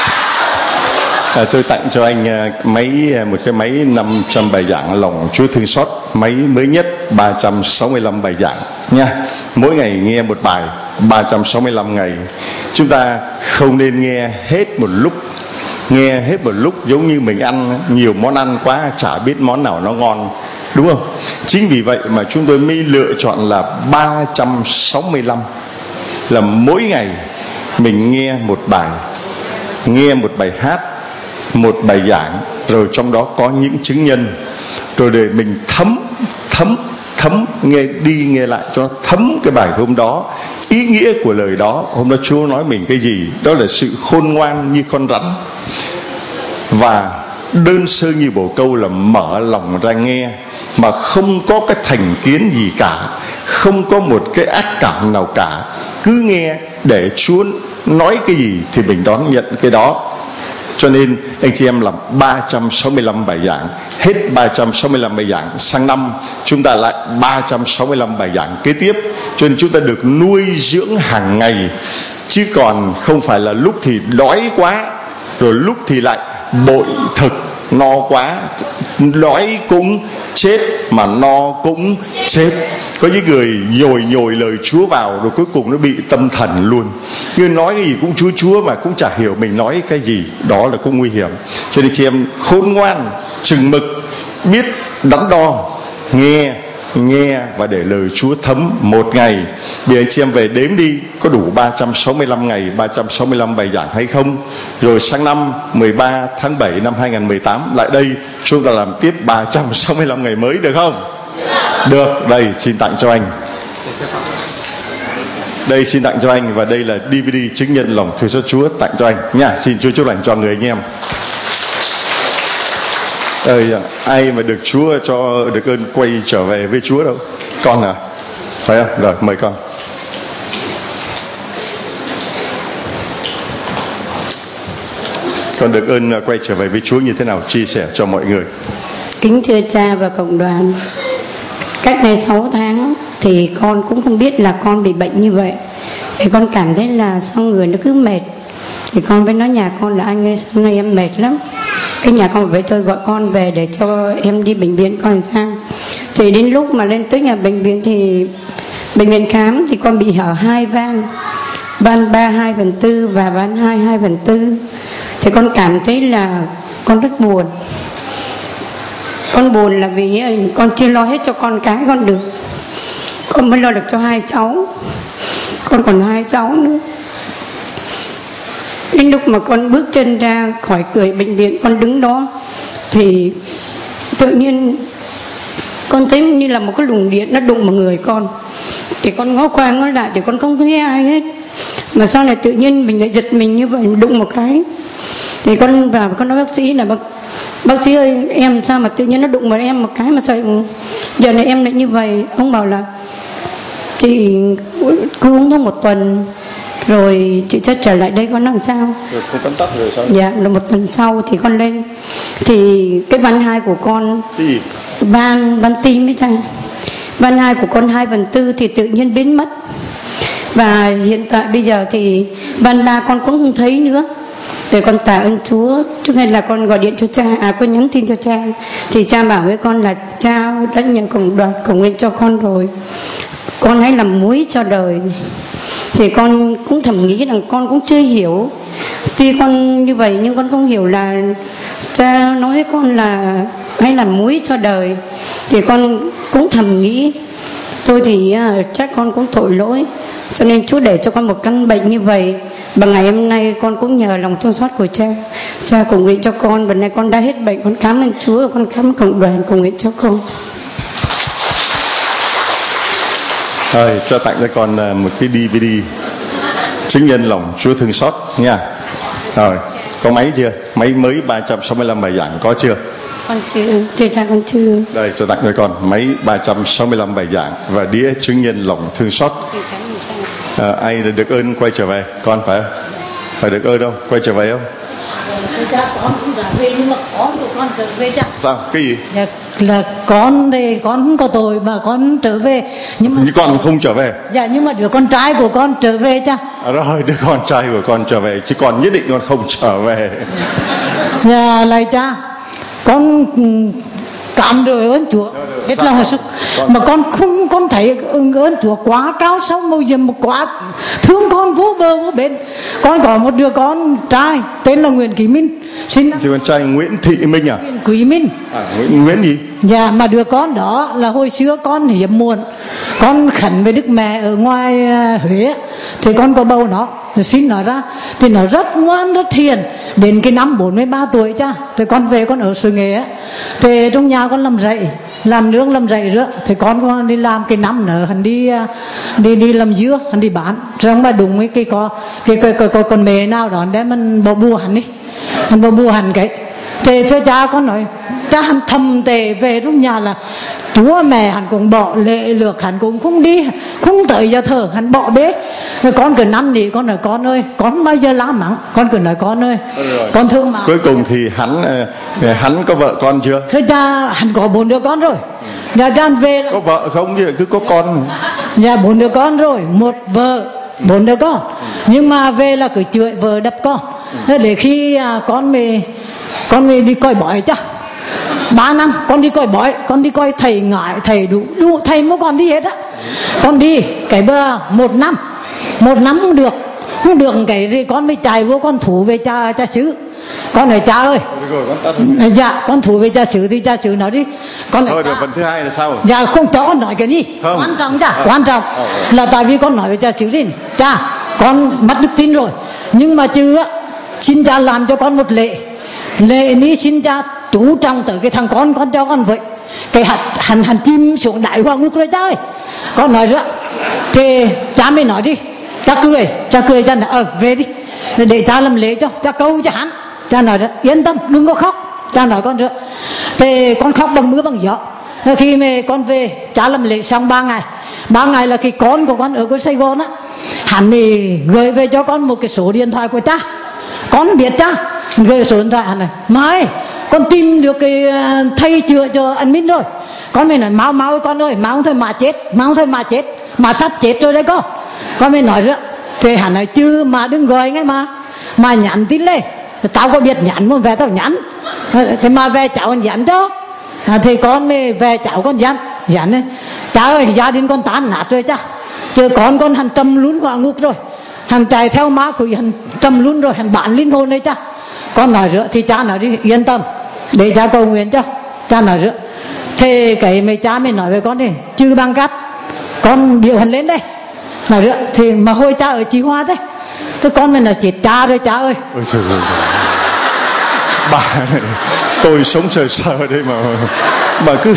Tôi tặng cho anh một cái máy 500 bài giảng lòng Chúa thương xót, máy mới nhất 365 bài giảng nha. Mỗi ngày nghe một bài 365 ngày. Chúng ta không nên nghe hết một lúc, nghe hết một lúc giống như mình ăn nhiều món ăn quá, chả biết món nào nó ngon, đúng không? Chính vì vậy mà chúng tôi mới lựa chọn là 365, là mỗi ngày mình nghe một bài hát, một bài giảng, rồi trong đó có những chứng nhân, rồi để mình thấm nghe đi nghe lại cho nó thấm cái bài hôm đó, ý nghĩa của lời đó, hôm đó Chúa nói mình cái gì. Đó là sự khôn ngoan như con rắn, và đơn sơ như bồ câu là mở lòng ra nghe, mà không có cái thành kiến gì cả, không có một cái ác cảm nào cả, cứ nghe để Chúa nói cái gì thì mình đón nhận cái đó. Cho nên anh chị em làm 365 bài giảng, hết 365 bài giảng, sang năm chúng ta lại 365 bài giảng kế tiếp. Cho nên chúng ta được nuôi dưỡng hàng ngày, chứ còn không phải là lúc thì đói quá, rồi lúc thì lại bội thực, no quá, đói cũng chết mà no cũng chết. Có những người nhồi lời Chúa vào rồi cuối cùng nó bị tâm thần luôn, như nói cái gì cũng Chúa mà cũng chả hiểu mình nói cái gì. Đó là cũng nguy hiểm. Cho nên chị em khôn ngoan, chừng mực, biết đắn đo, nghe và để lời Chúa thấm một ngày. Bây giờ anh chị em về đếm đi, có đủ 365 ngày, 365 bài giảng hay không? Rồi sang năm 13 tháng 7 năm 2018 lại đây chúng ta làm tiếp 365 ngày mới, được không? Được. Đây xin tặng cho anh. Đây xin tặng cho anh, và đây là DVD chứng nhận lòng thương xót Chúa tặng cho anh nha. Xin Chúa chúc lành cho người anh em. Ai mà được Chúa cho được ơn quay trở về với Chúa đâu? Con à? Phải không? Rồi mời con. Con được ơn quay trở về với Chúa như thế nào? Chia sẻ cho mọi người. Kính thưa cha và cộng đoàn, cách đây 6 tháng thì con cũng không biết là con bị bệnh như vậy. Thì con cảm thấy là sao người nó cứ mệt. Thì con mới nói nhà con là anh ơi, hôm nay em mệt lắm. Cái nhà con vậy tôi gọi con về để cho em đi bệnh viện coi sao. Thì đến lúc mà lên tới nhà bệnh viện thì bệnh viện khám thì con bị hở 2 van, van 3 2/4 và van 2 2/4. Thì con cảm thấy là con rất buồn. Con buồn là vì con chưa lo hết cho con cái con được. Con mới lo được cho 2 cháu. Con còn 2 cháu nữa. Đến lúc mà con bước chân ra khỏi cửa bệnh viện, con đứng đó thì tự nhiên con thấy như là một cái luồng điện nó đụng vào người con. Thì con ngó qua ngó lại thì con không thấy ai hết. Mà sau này tự nhiên mình lại giật mình như vậy, đụng một cái. Thì con vào con nói bác sĩ là bác sĩ ơi, em sao mà tự nhiên nó đụng vào em một cái mà sao giờ này em lại như vậy. Ông bảo là chị cứ uống thuốc 1 tuần rồi chị sẽ trở lại đây con làm sao. Rồi con tóm tắt rồi sao? Dạ, là 1 tuần sau thì con lên. Thì cái van 2 của con, cái gì? van tim ấy cha. Van 2 của con 2/4 thì tự nhiên biến mất. Và hiện tại bây giờ thì van 3 con cũng không thấy nữa. Để con tạ ơn Chúa. Trước hết là con gọi điện cho cha, con nhắn tin cho cha. Thì cha bảo với con là cha đã nhận cộng đoàn cầu nguyện cho con rồi, con hãy làm muối cho đời. Thì con cũng thầm nghĩ rằng con cũng chưa hiểu. Tuy con như vậy nhưng con không hiểu là cha nói với con là hãy làm muối cho đời. Thì con cũng thầm nghĩ tôi thì chắc con cũng tội lỗi, cho nên Chúa để cho con một căn bệnh như vậy. Và ngày hôm nay con cũng nhờ lòng thương xót của cha, cha cầu nguyện cho con. Và nay con đã hết bệnh, con cảm ơn Chúa và con cảm ơn cộng đoàn cầu nguyện cho con. Rồi cho tặng cho con một cái DVD chứng nhân lòng Chúa thương xót nha. Rồi có máy chưa? Máy mới 365 bài giảng có chưa? Con chưa cha, con chưa. Đây cho tặng cho con máy 365 bài giảng và đĩa chứng nhân lòng thương xót. Ai được ơn quay trở về? Con phải được ơn không? Quay trở về không? Cha con cũng trở về, nhưng mà con của con trở về cha. Sao? Cái gì? Dạ, là con thì con không có tội mà con trở về, nhưng mà con không trở về. Dạ, nhưng mà đứa con trai của con trở về cha. Rồi đứa con trai của con trở về, chứ con nhất định con không trở về. Dạ, lại cha, con cảm đời ơn Chúa hết lòng hết sức, mà con thấy ơn Chúa quá cao sâu màu nhiệm, một quá thương con vô bờ vô bến. Con có một đứa con trai tên là Nguyễn Kỳ Minh, sinh Con trai Nguyễn Thị Minh à? Nguyễn Quý Minh. Nguyễn gì? Dạ, mà đứa con đó là hồi xưa con hiếm muộn, con khẩn với Đức Mẹ ở ngoài Huế, thì con có bầu nó, rồi sinh nó ra thì nó rất ngoan rất hiền. Đến cái năm 43 tuổi cha, thì con về con ở Suối Nghệ, thì trong nhà con làm rẫy, làm nướng làm rẫy nữa, thì con đi làm cái năm nữa hắn đi làm dưa, hắn đi bán, rồi mà đúng cái con mẹ nào đó đem mình bỏ bùa hắn đi, hắn bỏ bùa hắn cái. Thì thưa cha con nói, cha hắn thầm tệ về trong nhà là Chúa mẹ hắn cũng bỏ lệ lược, hắn cũng không đi, không tới giờ thờ, hắn bỏ bế. Rồi con cứ năn nỉ, con nói con ơi, con không bao giờ lá mắng, con cứ nói con ơi, con thương mà. Cuối cùng thì hắn có vợ con chưa? Thưa cha, hắn có 4 đứa con rồi. Nhà cha về là... Có vợ không chứ cứ có con? Dạ 4 đứa con rồi, 1 vợ 4 đứa con, nhưng mà về là cứ chửi vợ đập con. Thế để khi con mới đi coi bói cha. 3 năm con đi coi bói, con đi coi thầy ngải, thầy đủ thầy mới còn đi hết á. Con đi cái bữa 1 năm không được cái gì con mới chạy vô con thủ về cha xứ. Con nói cha ơi, dạ con thủ về cha xứ thì cha xứ nói đi. Con nói rồi phần thứ hai là sao? Dạ không cho con nói cái gì không. Quan trọng cha, quan trọng là tại vì con nói với cha xứ đi, cha con mất đức tin rồi, nhưng mà chứ xin cha làm cho con một lễ ní, xin cha chú trọng tới cái thằng con cho con vậy. Cái hắn chim xuống đại hoàng ngục rồi cha ơi. Con nói rồi, thì cha mới nói đi, cha cười cha nói về đi để cha làm lễ cho, cha câu cho hắn. Cha nói rồi, yên tâm đừng có khóc, cha nói con rồi. Thì con khóc bằng mưa bằng gió. Rồi khi mà con về, cha làm lễ xong 3 ngày là cái con của con ở cái Sài Gòn á, hắn thì gửi về cho con một cái số điện thoại của cha. Con biết cha, gửi số điện thoại hắn này, mai con tìm được cái thầy chữa cho anh Minh rồi. Con mới nói mau con ơi, mau thôi mà chết, mà sắp chết rồi đấy con. Con mới nói rồi, thì hắn nói chứ mà đừng gọi ngay mà nhắn tin lên. Tao có biết nhắn muốn về tao nhắn, thì mà về cháu con nhắn cho. Thì con mới về cháu con nhắn ấy, cha ơi gia đình con tan nát rồi cha, chứ con hắn trầm lún hỏa ngục rồi, hắn chạy theo ma quỷ, hắn trầm lún rồi, hắn bán linh hồn đấy cha. Con nói rồi thì cha nói đi yên tâm để cha cầu nguyện cho. Cha nói rồi thì cái mấy cha mới nói với con đi, trừ bằng cách con biểu hắn lên đây. Nói rồi thì mà hồi cha ở Chí Hoa thế, thì con mới nói chết cha rồi cha ơi. Ôi trời ơi, bà tôi sống sợ đây mà cứ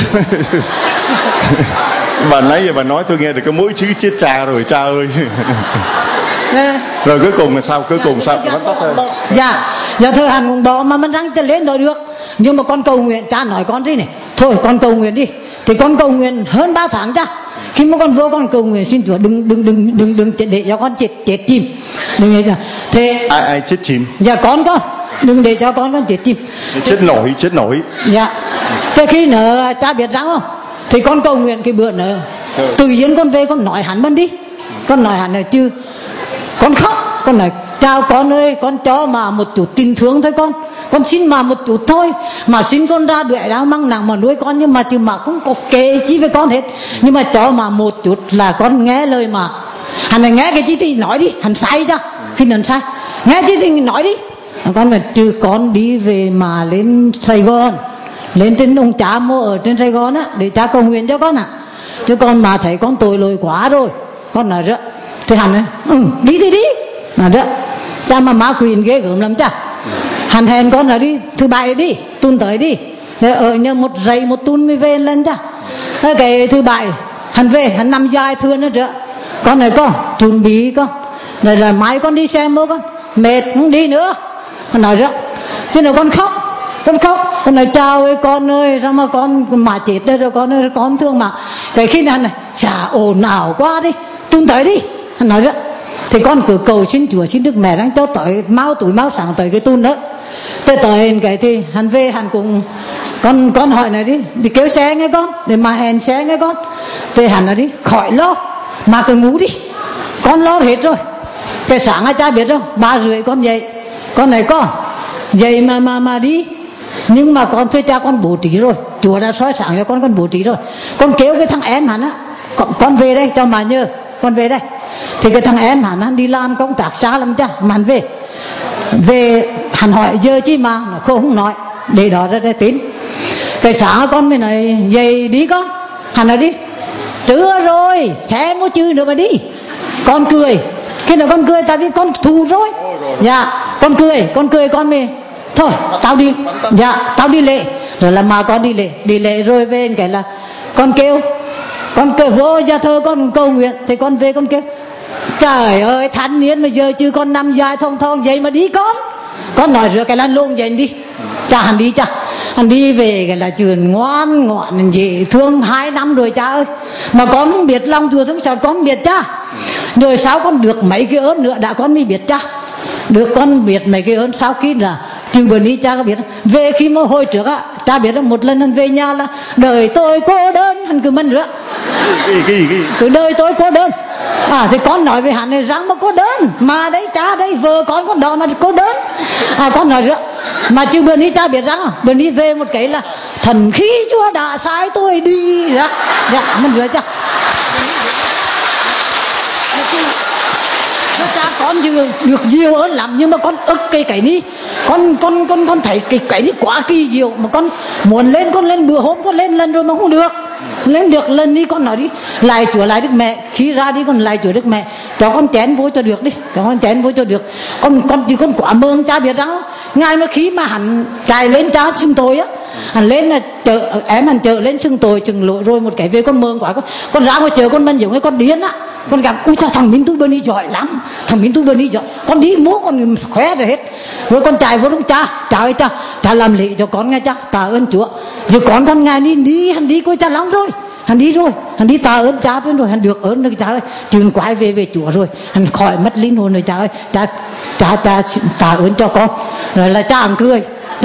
bà nãy giờ bà nói tôi nghe được cái mỗi chữ chết cha rồi cha ơi. Rồi cuối cùng là sao? Cuối cùng sao? Vẫn tắt thôi. Dạ thưa hắn cũng bỏ mà mình răng chân lên rồi được. Nhưng mà con cầu nguyện, cha nói con gì này, thôi con cầu nguyện đi. Thì con cầu nguyện hơn 3 tháng cha. Khi mà con vô con cầu nguyện xin Chúa đừng để cho con chết chìm. Đừng để cho. Thế ai chết chìm? Dạ con đừng để cho con chết chìm. Chết nổi. Dạ. Thế khi nữa cha biết rằng không? Thì con cầu nguyện cái bữa nữa. Tự nhiên con về con nói hắn bên đi. Con nói hắn này chứ con khóc, con nói chào con ơi, con cho mà một chút tình thương thôi con xin mà một chút thôi, mà xin con ra đuổi đau mang nặng mà nuôi con, nhưng mà chứ mà không có kể chi với con hết, nhưng mà cho mà một chút là con nghe lời mà. Hắn này nghe cái chi thì nói đi, hắn sai ra, khi hắn sai nghe chi thì nói đi. Con mà trừ con đi về mà lên Sài Gòn, lên trên ông cha mua ở trên Sài Gòn á, để cha cầu nguyện cho con chứ con mà thấy con tội lỗi quá rồi. Con nói rồi thì hắn nói đi thì đi mà đó, cha mà ma quỷ ghê gớm lắm cha. Hắn hẹn con là đi thứ Bảy đi, tuần tới đi, ở nhờ một giây một tuần mới về lên cha. Cái thứ Bảy hắn về, hắn nằm dài thưa nữa nữa. Con nói con chuẩn bị con, rồi là mai con đi xem mua con mệt không đi nữa. Con nói rồi chứ nào con khóc, con nói chào ơi con ơi, sao mà con mà chết đây rồi con ơi, con thương mà. Cái khi này chả ồn ào quá đi, tuần tới đi. Hắn nói đó, thì con cứ cầu xin Chúa, xin Đức Mẹ đang cho tới tuổi máu sáng tới cái tuần đó. Tới tới cái thì hắn về, hắn cũng con hỏi này đi kêu xe nghe con, để mà hẹn xe nghe con. Thì hắn nói đi khỏi lo mà cứ ngủ đi, con lo hết rồi. Cái sáng ai cha biết không, 3:30 con dậy. Con này con dậy mà đi, nhưng mà con thưa cha con bố trí rồi, Chúa đã soi sáng cho con bố trí rồi. Con kêu cái thằng em hắn á, con về đây cho mà nhớ, con về đây. Thì cái thằng em hắn đi làm công tác xa lắm cha, mà hắn về hắn hỏi giờ chi mà nó không nói, để đó ra tín. Cái sáng con mới nói vậy đi con, hắn nói đi trưa rồi xe mua chữ nữa mà đi. Con cười, khi nào con cười tại vì con thù rồi. Dạ con cười con mới thôi tao đi, dạ tao đi lễ. Rồi là mà con đi lễ rồi về cái là con kêu vô nhà thờ con cầu nguyện. Thì con về con kêu trời ơi thanh niên mà giờ chứ con nằm dài thong vậy mà đi con nói rồi cái là luôn vậy đi. Hắn đi về cái là trường ngoan ngọn dễ thương 2 năm rồi cha ơi, mà con không biết lòng Chúa thương xót, con biết cha. Rồi sao con được mấy cái ơn nữa đã con mới biết cha. Được con biết mấy cái ơn sau khi là trừ bữa ní cha có biết. Về khi mà hồi trước á cha biết là một lần hắn về nhà là đời tôi cô đơn, hắn cứ mân rửa cứ đời tôi cô đơn. Thì con nói với hắn này rằng mà cô đơn mà đấy cha đây vợ con đó mà cô đơn. Con nói rửa mà chứ bữa ní cha biết rằng bữa ní về một cái là thần khí Chúa đã sai tôi đi ra. Dạ mân rửa cha. Cha con được nhiều ơn lắm, nhưng mà con ức cái ní con thấy cái ní quá kỳ diệu mà con muốn lên, con lên bữa hôm con lên lần rồi mà không được. Lên được lần đi con nói đi lại Chúa lại Đức Mẹ, khi ra đi con lại Chúa Đức Mẹ cho con chén vô cho được đi, cho con chén vô cho được. Con quá mừng cha biết rằng ngài mà khi mà hắn chạy lên cha xưng tội á, hắn lên là chợ em hắn chợ lên xưng tội chừng lộ rồi một cái về con mừng quá, con ra ngoài chợ con mình giống như con điên á. Con gặp ui sao thằng Minh Tú Bernie giỏi lắm, thằng Minh Tú Bernie giỏi, con đi múa con khỏe rồi hết. Rồi con chạy vô trong cha ơi cha làm lễ cho con nghe cha, tạ ơn Chúa. Rồi con ngài đi hắn đi coi cha lắm rồi, hắn đi tạ ơn cha rồi, hắn được ơn rồi cha ơi. Trường quay về Chúa rồi, hắn khỏi mất linh hồn rồi cha ơi, cha tạ ơn cho con. Rồi là cha cười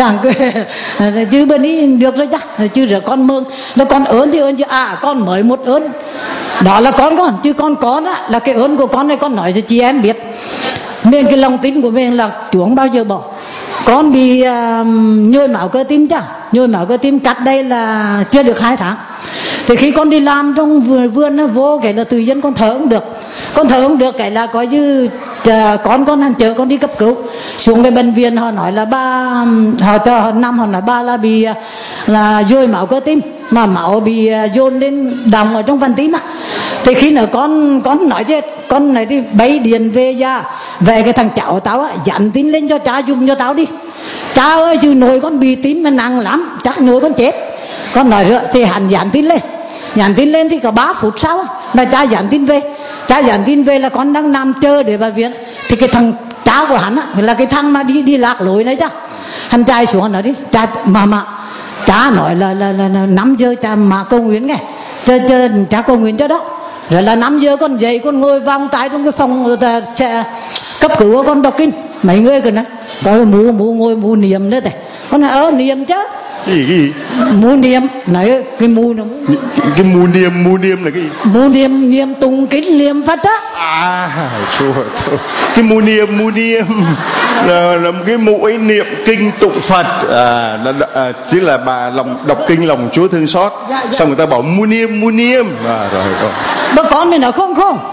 chứ bên đi được rồi cha, chứ rồi con mừng. Rồi con ơn thì ơn chứ con mới một ơn đó là con chứ con á là cái ơn của con này con nói cho chị em biết. Nên cái lòng tin của mình là Chúa không bao giờ bỏ. Con bị nhồi máu cơ tim cha, nhồi máu cơ tim cắt đây là chưa được 2 tháng. Thì khi con đi làm trong vườn nó vô cái là tự nhiên con thở không được cái là coi như con hàng chợ con đi cấp cứu xuống cái bệnh viện, họ nói là họ nói ba là bị là nhồi máu cơ tim, mà máu bị dồn lên đọng ở trong van tim á. Thì khi nữa con nói chứ con này đi bay điện về cái thằng cháu tao á dặn tin lên cho cha dùng cho tao đi. Cha ơi chứ nồi con bị tím mà nặng lắm, chắc nồi con chết. Con nói rồi thì hắn dặn tin lên thì có 3 phút sau là cha dặn tin về là con đang nằm chờ để vào viện. Thì cái thằng cha của hắn á là cái thằng mà đi lạc lối đấy cha, hắn chạy xuống hắn nói đi cha mà cha nói là 5 giờ cha mà cầu nguyện nghe, cha cầu nguyện cho đó. Rồi là 5 giờ con dậy con ngồi vòng tay trong cái phòng xe cấp cứu của con đọc kinh. Mấy người cứ nói có ngồi mù niệm nữa. Con nói niệm chứ gì mù niệm, nói cái mù nó cái mù niệm là cái gì? Mù niệm tụng kinh niệm Phật á. Thôi cái mù niệm là cái mũi niệm kinh tụng Phật chính là bà đọc kinh lòng Chúa thương xót. Xong người ta bảo mù niệm rồi con mình nói không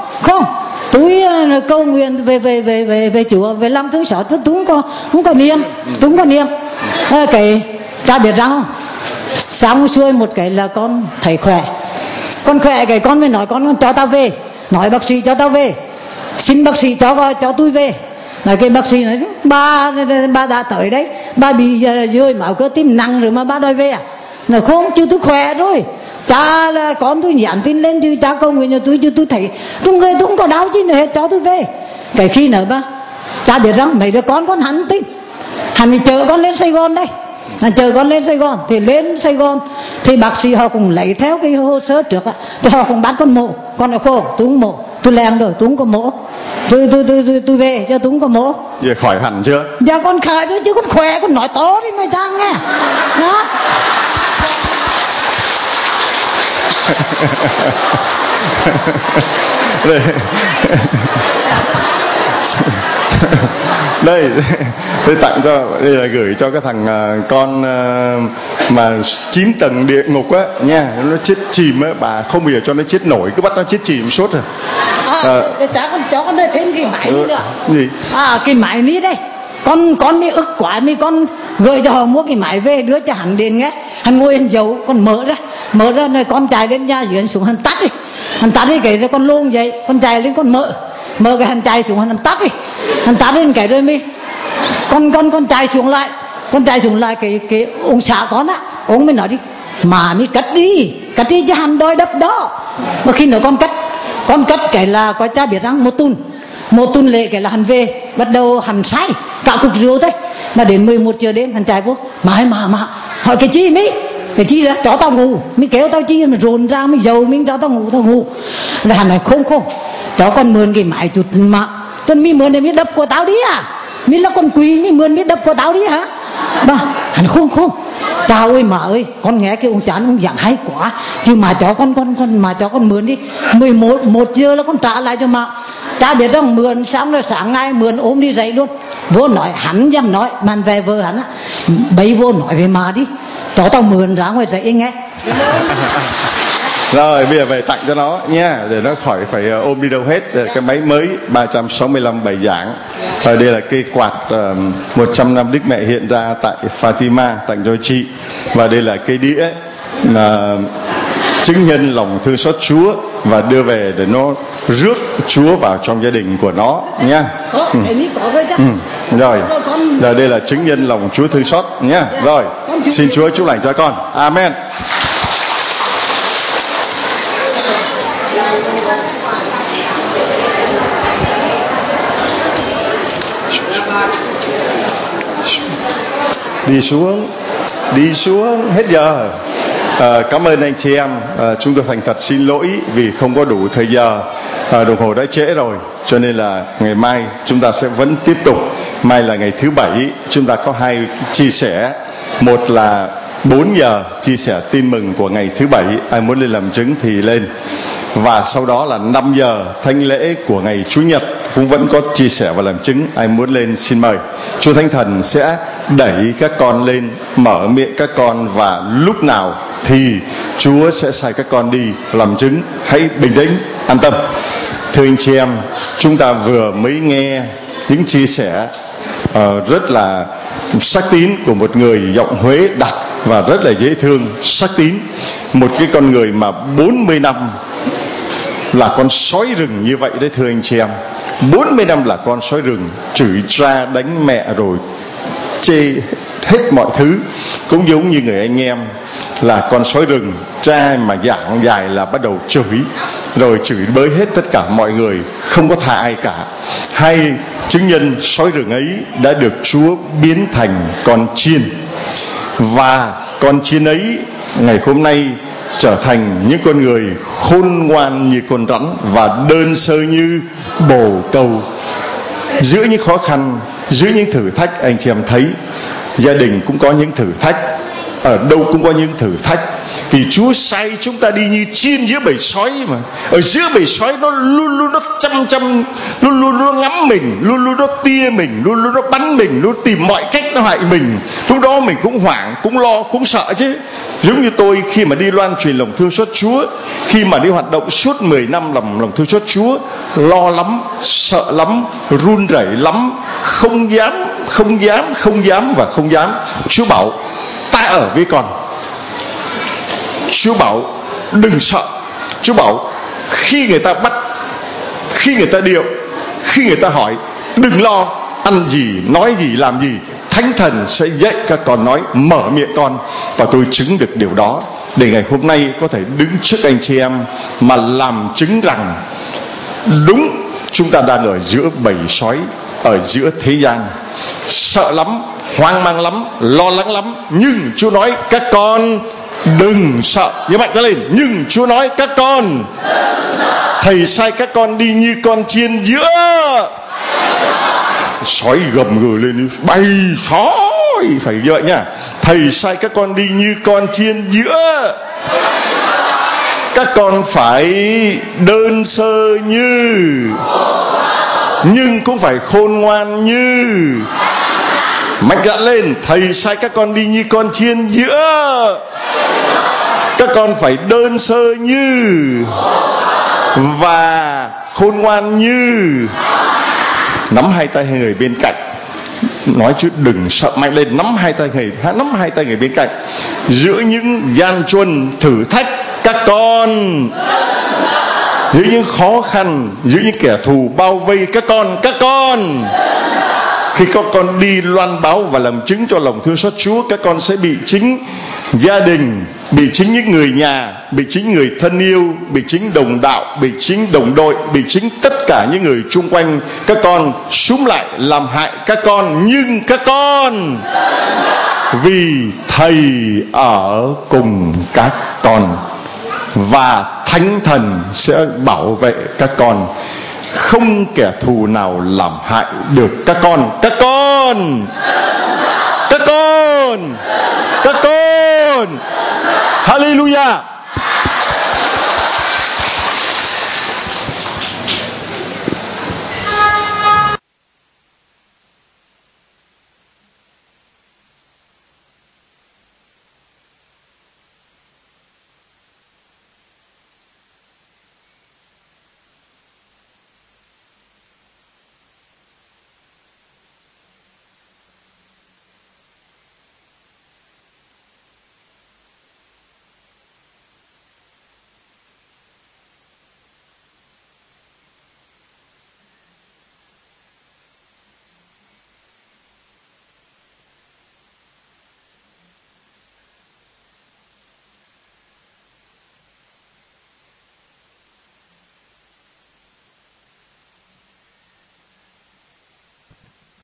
tôi cầu nguyện về Chúa, về lòng thương xót, tôi không có niệm. Cái cha biết rằng không, xong xuôi một cái là con thấy khỏe, cái con mới nói con cho tao về, nói bác sĩ cho tao về, xin bác sĩ cho tôi về. Nói cái bác sĩ nói ba đã tới đấy, ba bị rơi máu cơ tim nặng rồi mà ba đòi về à? Nói không chứ tôi khỏe rồi, cha là con tôi nhắn tin lên chứ cha cầu nguyện cho tôi chứ tôi thấy trong người tôi không có đau chứ nữa hết, cho tôi về. Cái khi nữa ba cha biết rằng mấy đứa con hắn tin, hắn chờ con lên Sài Gòn đây. Chờ con lên Sài Gòn thì lên Sài Gòn thì bác sĩ họ cũng lấy theo cái hồ sơ trước á, thì họ cũng bắt con mổ. Con nói khổ tôi không mổ, tôi lèng rồi tôi không có mổ, tôi về cho tôi không có mổ. Giờ khỏi hẳn chưa? Dạ con khỏi rồi chứ, con khỏe, con nói to đi người ta nghe đó. Đây tôi tặng cho, đây là gửi cho cái thằng con mà 9 tầng địa ngục á nha, nó chết chìm á, bà không bao giờ cho nó chết nổi, cứ bắt nó chết chìm suốt rồi. Chả con chó con đưa thêm cái máy nữa. Gì? Cái máy ní đây. Con mới ức quá, mới con gửi cho họ mua cái máy về đưa cho hắn đến nghe. Hắn ngồi hắn giấu, con mở ra rồi con chạy lên nhà dưới, hắn xuống hắn tắt đi cái rồi con lông vậy, con chạy lên con mở cái hắn chạy xuống hắn tắt lên cái rồi mới con chạy xuống lại cái ông xã con á, ông mới nói đi mà mới cất đi cho hắn đòi đập đó. Mà khi nào con cất cái là có cha biết rằng một tuần lễ cái là hắn về, bắt đầu hắn say cả cục rượu thế, mà đến 11 giờ đêm hắn chạy vô mà hỏi cái chi ra cho tao ngủ, mới kéo tao chi mà rồn ra mới dầu mình cho tao ngủ là hắn nói không cho con mượn cái máy tụt mà tuần mi mượn để mi đập của tao đi à, mi là con quỷ mi mượn mi đập của tao đi hả? Mà hắn không chào ơi mà ơi, con nghe cái ông chán ông giảng hay quá, chứ mà cho con mượn đi 11 giờ là con trả lại cho mà. Cha biết rằng mượn xong rồi sáng ngày mượn ốm đi dậy luôn, vô nói hắn dám nói bàn về vợ hắn á, bấy vô nói về mà đi, cho tao mượn ra ngoài dậy nghe. Rồi bây giờ về tặng cho nó nha, để nó khỏi phải ôm đi đâu hết. Cái máy mới 365 bài giảng. Và đây là cây quạt 100 năm Đức Mẹ hiện ra tại Fatima tặng cho chị. Và đây là cây đĩa chứng nhân lòng thương xót Chúa và đưa về để nó rước Chúa vào trong gia đình của nó nha. Rồi đây là chứng nhân lòng Chúa thương xót nha. Rồi xin Chúa chúc lành cho con. Amen. Đi xuống hết giờ. Cảm ơn anh chị em. Chúng tôi thành thật xin lỗi vì không có đủ thời giờ, đồng hồ đã trễ rồi, cho nên là ngày mai chúng ta sẽ vẫn tiếp tục. Mai là ngày thứ Bảy, chúng ta có 2 chia sẻ. Một là 4 giờ chia sẻ tin mừng của ngày thứ Bảy, ai muốn lên làm chứng thì lên. Và sau đó là 5 giờ thánh lễ của ngày Chủ nhật cũng vẫn có chia sẻ và làm chứng, ai muốn lên xin mời. Chúa Thánh Thần sẽ đẩy các con lên, mở miệng các con, và lúc nào thì Chúa sẽ sai các con đi làm chứng. Hãy bình tĩnh, an tâm. Thưa anh chị em, chúng ta vừa mới nghe những chia sẻ rất là sắc tín của một người giọng Huế đặc và rất là dễ thương, sắc tín. Một cái con người mà 40 năm là con sói rừng như vậy đấy thưa anh chị em. 40 năm là con sói rừng, chửi cha đánh mẹ rồi chê hết mọi thứ. Cũng giống như người anh em là con sói rừng, cha mà giảng dài là bắt đầu chửi, rồi chửi bới hết tất cả mọi người, không có tha ai cả. Hai chứng nhân sói rừng ấy đã được Chúa biến thành con chiên, và con chiên ấy ngày hôm nay trở thành những con người khôn ngoan như con rắn và đơn sơ như bồ câu. Giữa những khó khăn, giữa những thử thách, anh chị em thấy gia đình cũng có những thử thách, ở đâu cũng có những thử thách. Vì Chúa sai chúng ta đi như chiên giữa bầy sói, mà ở giữa bầy sói nó luôn luôn nó chăm luôn luôn nó ngắm mình, luôn luôn nó tia mình, luôn luôn nó bắn mình, luôn tìm mọi cách nó hại mình. Lúc đó mình cũng hoảng, cũng lo, cũng sợ chứ. Giống như tôi khi mà đi loan truyền lòng thương xót Chúa, khi mà đi hoạt động suốt 10 năm lòng thương xót Chúa, lo lắm, sợ lắm, run rẩy lắm, không dám. Chúa bảo ta ở với con. Chúa bảo đừng sợ. Chúa bảo khi người ta bắt, khi người ta điệu, khi người ta hỏi, đừng lo, ăn gì, nói gì, làm gì, Thánh Thần sẽ dạy các con nói, mở miệng con. Và tôi chứng được điều đó, để ngày hôm nay có thể đứng trước anh chị em mà làm chứng rằng đúng, chúng ta đang ở giữa bầy sói, ở giữa thế gian, sợ lắm, hoang mang lắm, lo lắng lắm. Nhưng Chúa nói các con đừng sợ. Nhớ mạnh ta lên. Nhưng Chúa nói các con, Thầy sai các con đi như con chiên giữa sói gầm gừ lên, bay sói, phải như vậy nha. Thầy sai các con đi như con chiên giữa, các con phải đơn sơ như nhưng cũng phải khôn ngoan như. Mạnh dạn lên, thầy sai các con đi như con chiên giữa. Các con phải đơn sơ như và khôn ngoan như. Nắm hai tay người bên cạnh, nói chứ đừng sợ, mạnh lên, nắm hai tay người bên cạnh. Giữa những gian truân thử thách các con, giữa những khó khăn, giữa những kẻ thù bao vây các con khi các con đi loan báo và làm chứng cho lòng thương xót Chúa, các con sẽ bị chính gia đình, bị chính những người nhà, bị chính người thân yêu, bị chính đồng đạo, bị chính đồng đội, bị chính tất cả những người chung quanh các con xúm lại làm hại các con. Nhưng các con, vì thầy ở cùng các con và Thánh Thần sẽ bảo vệ các con, không kẻ thù nào làm hại được các con. Hallelujah.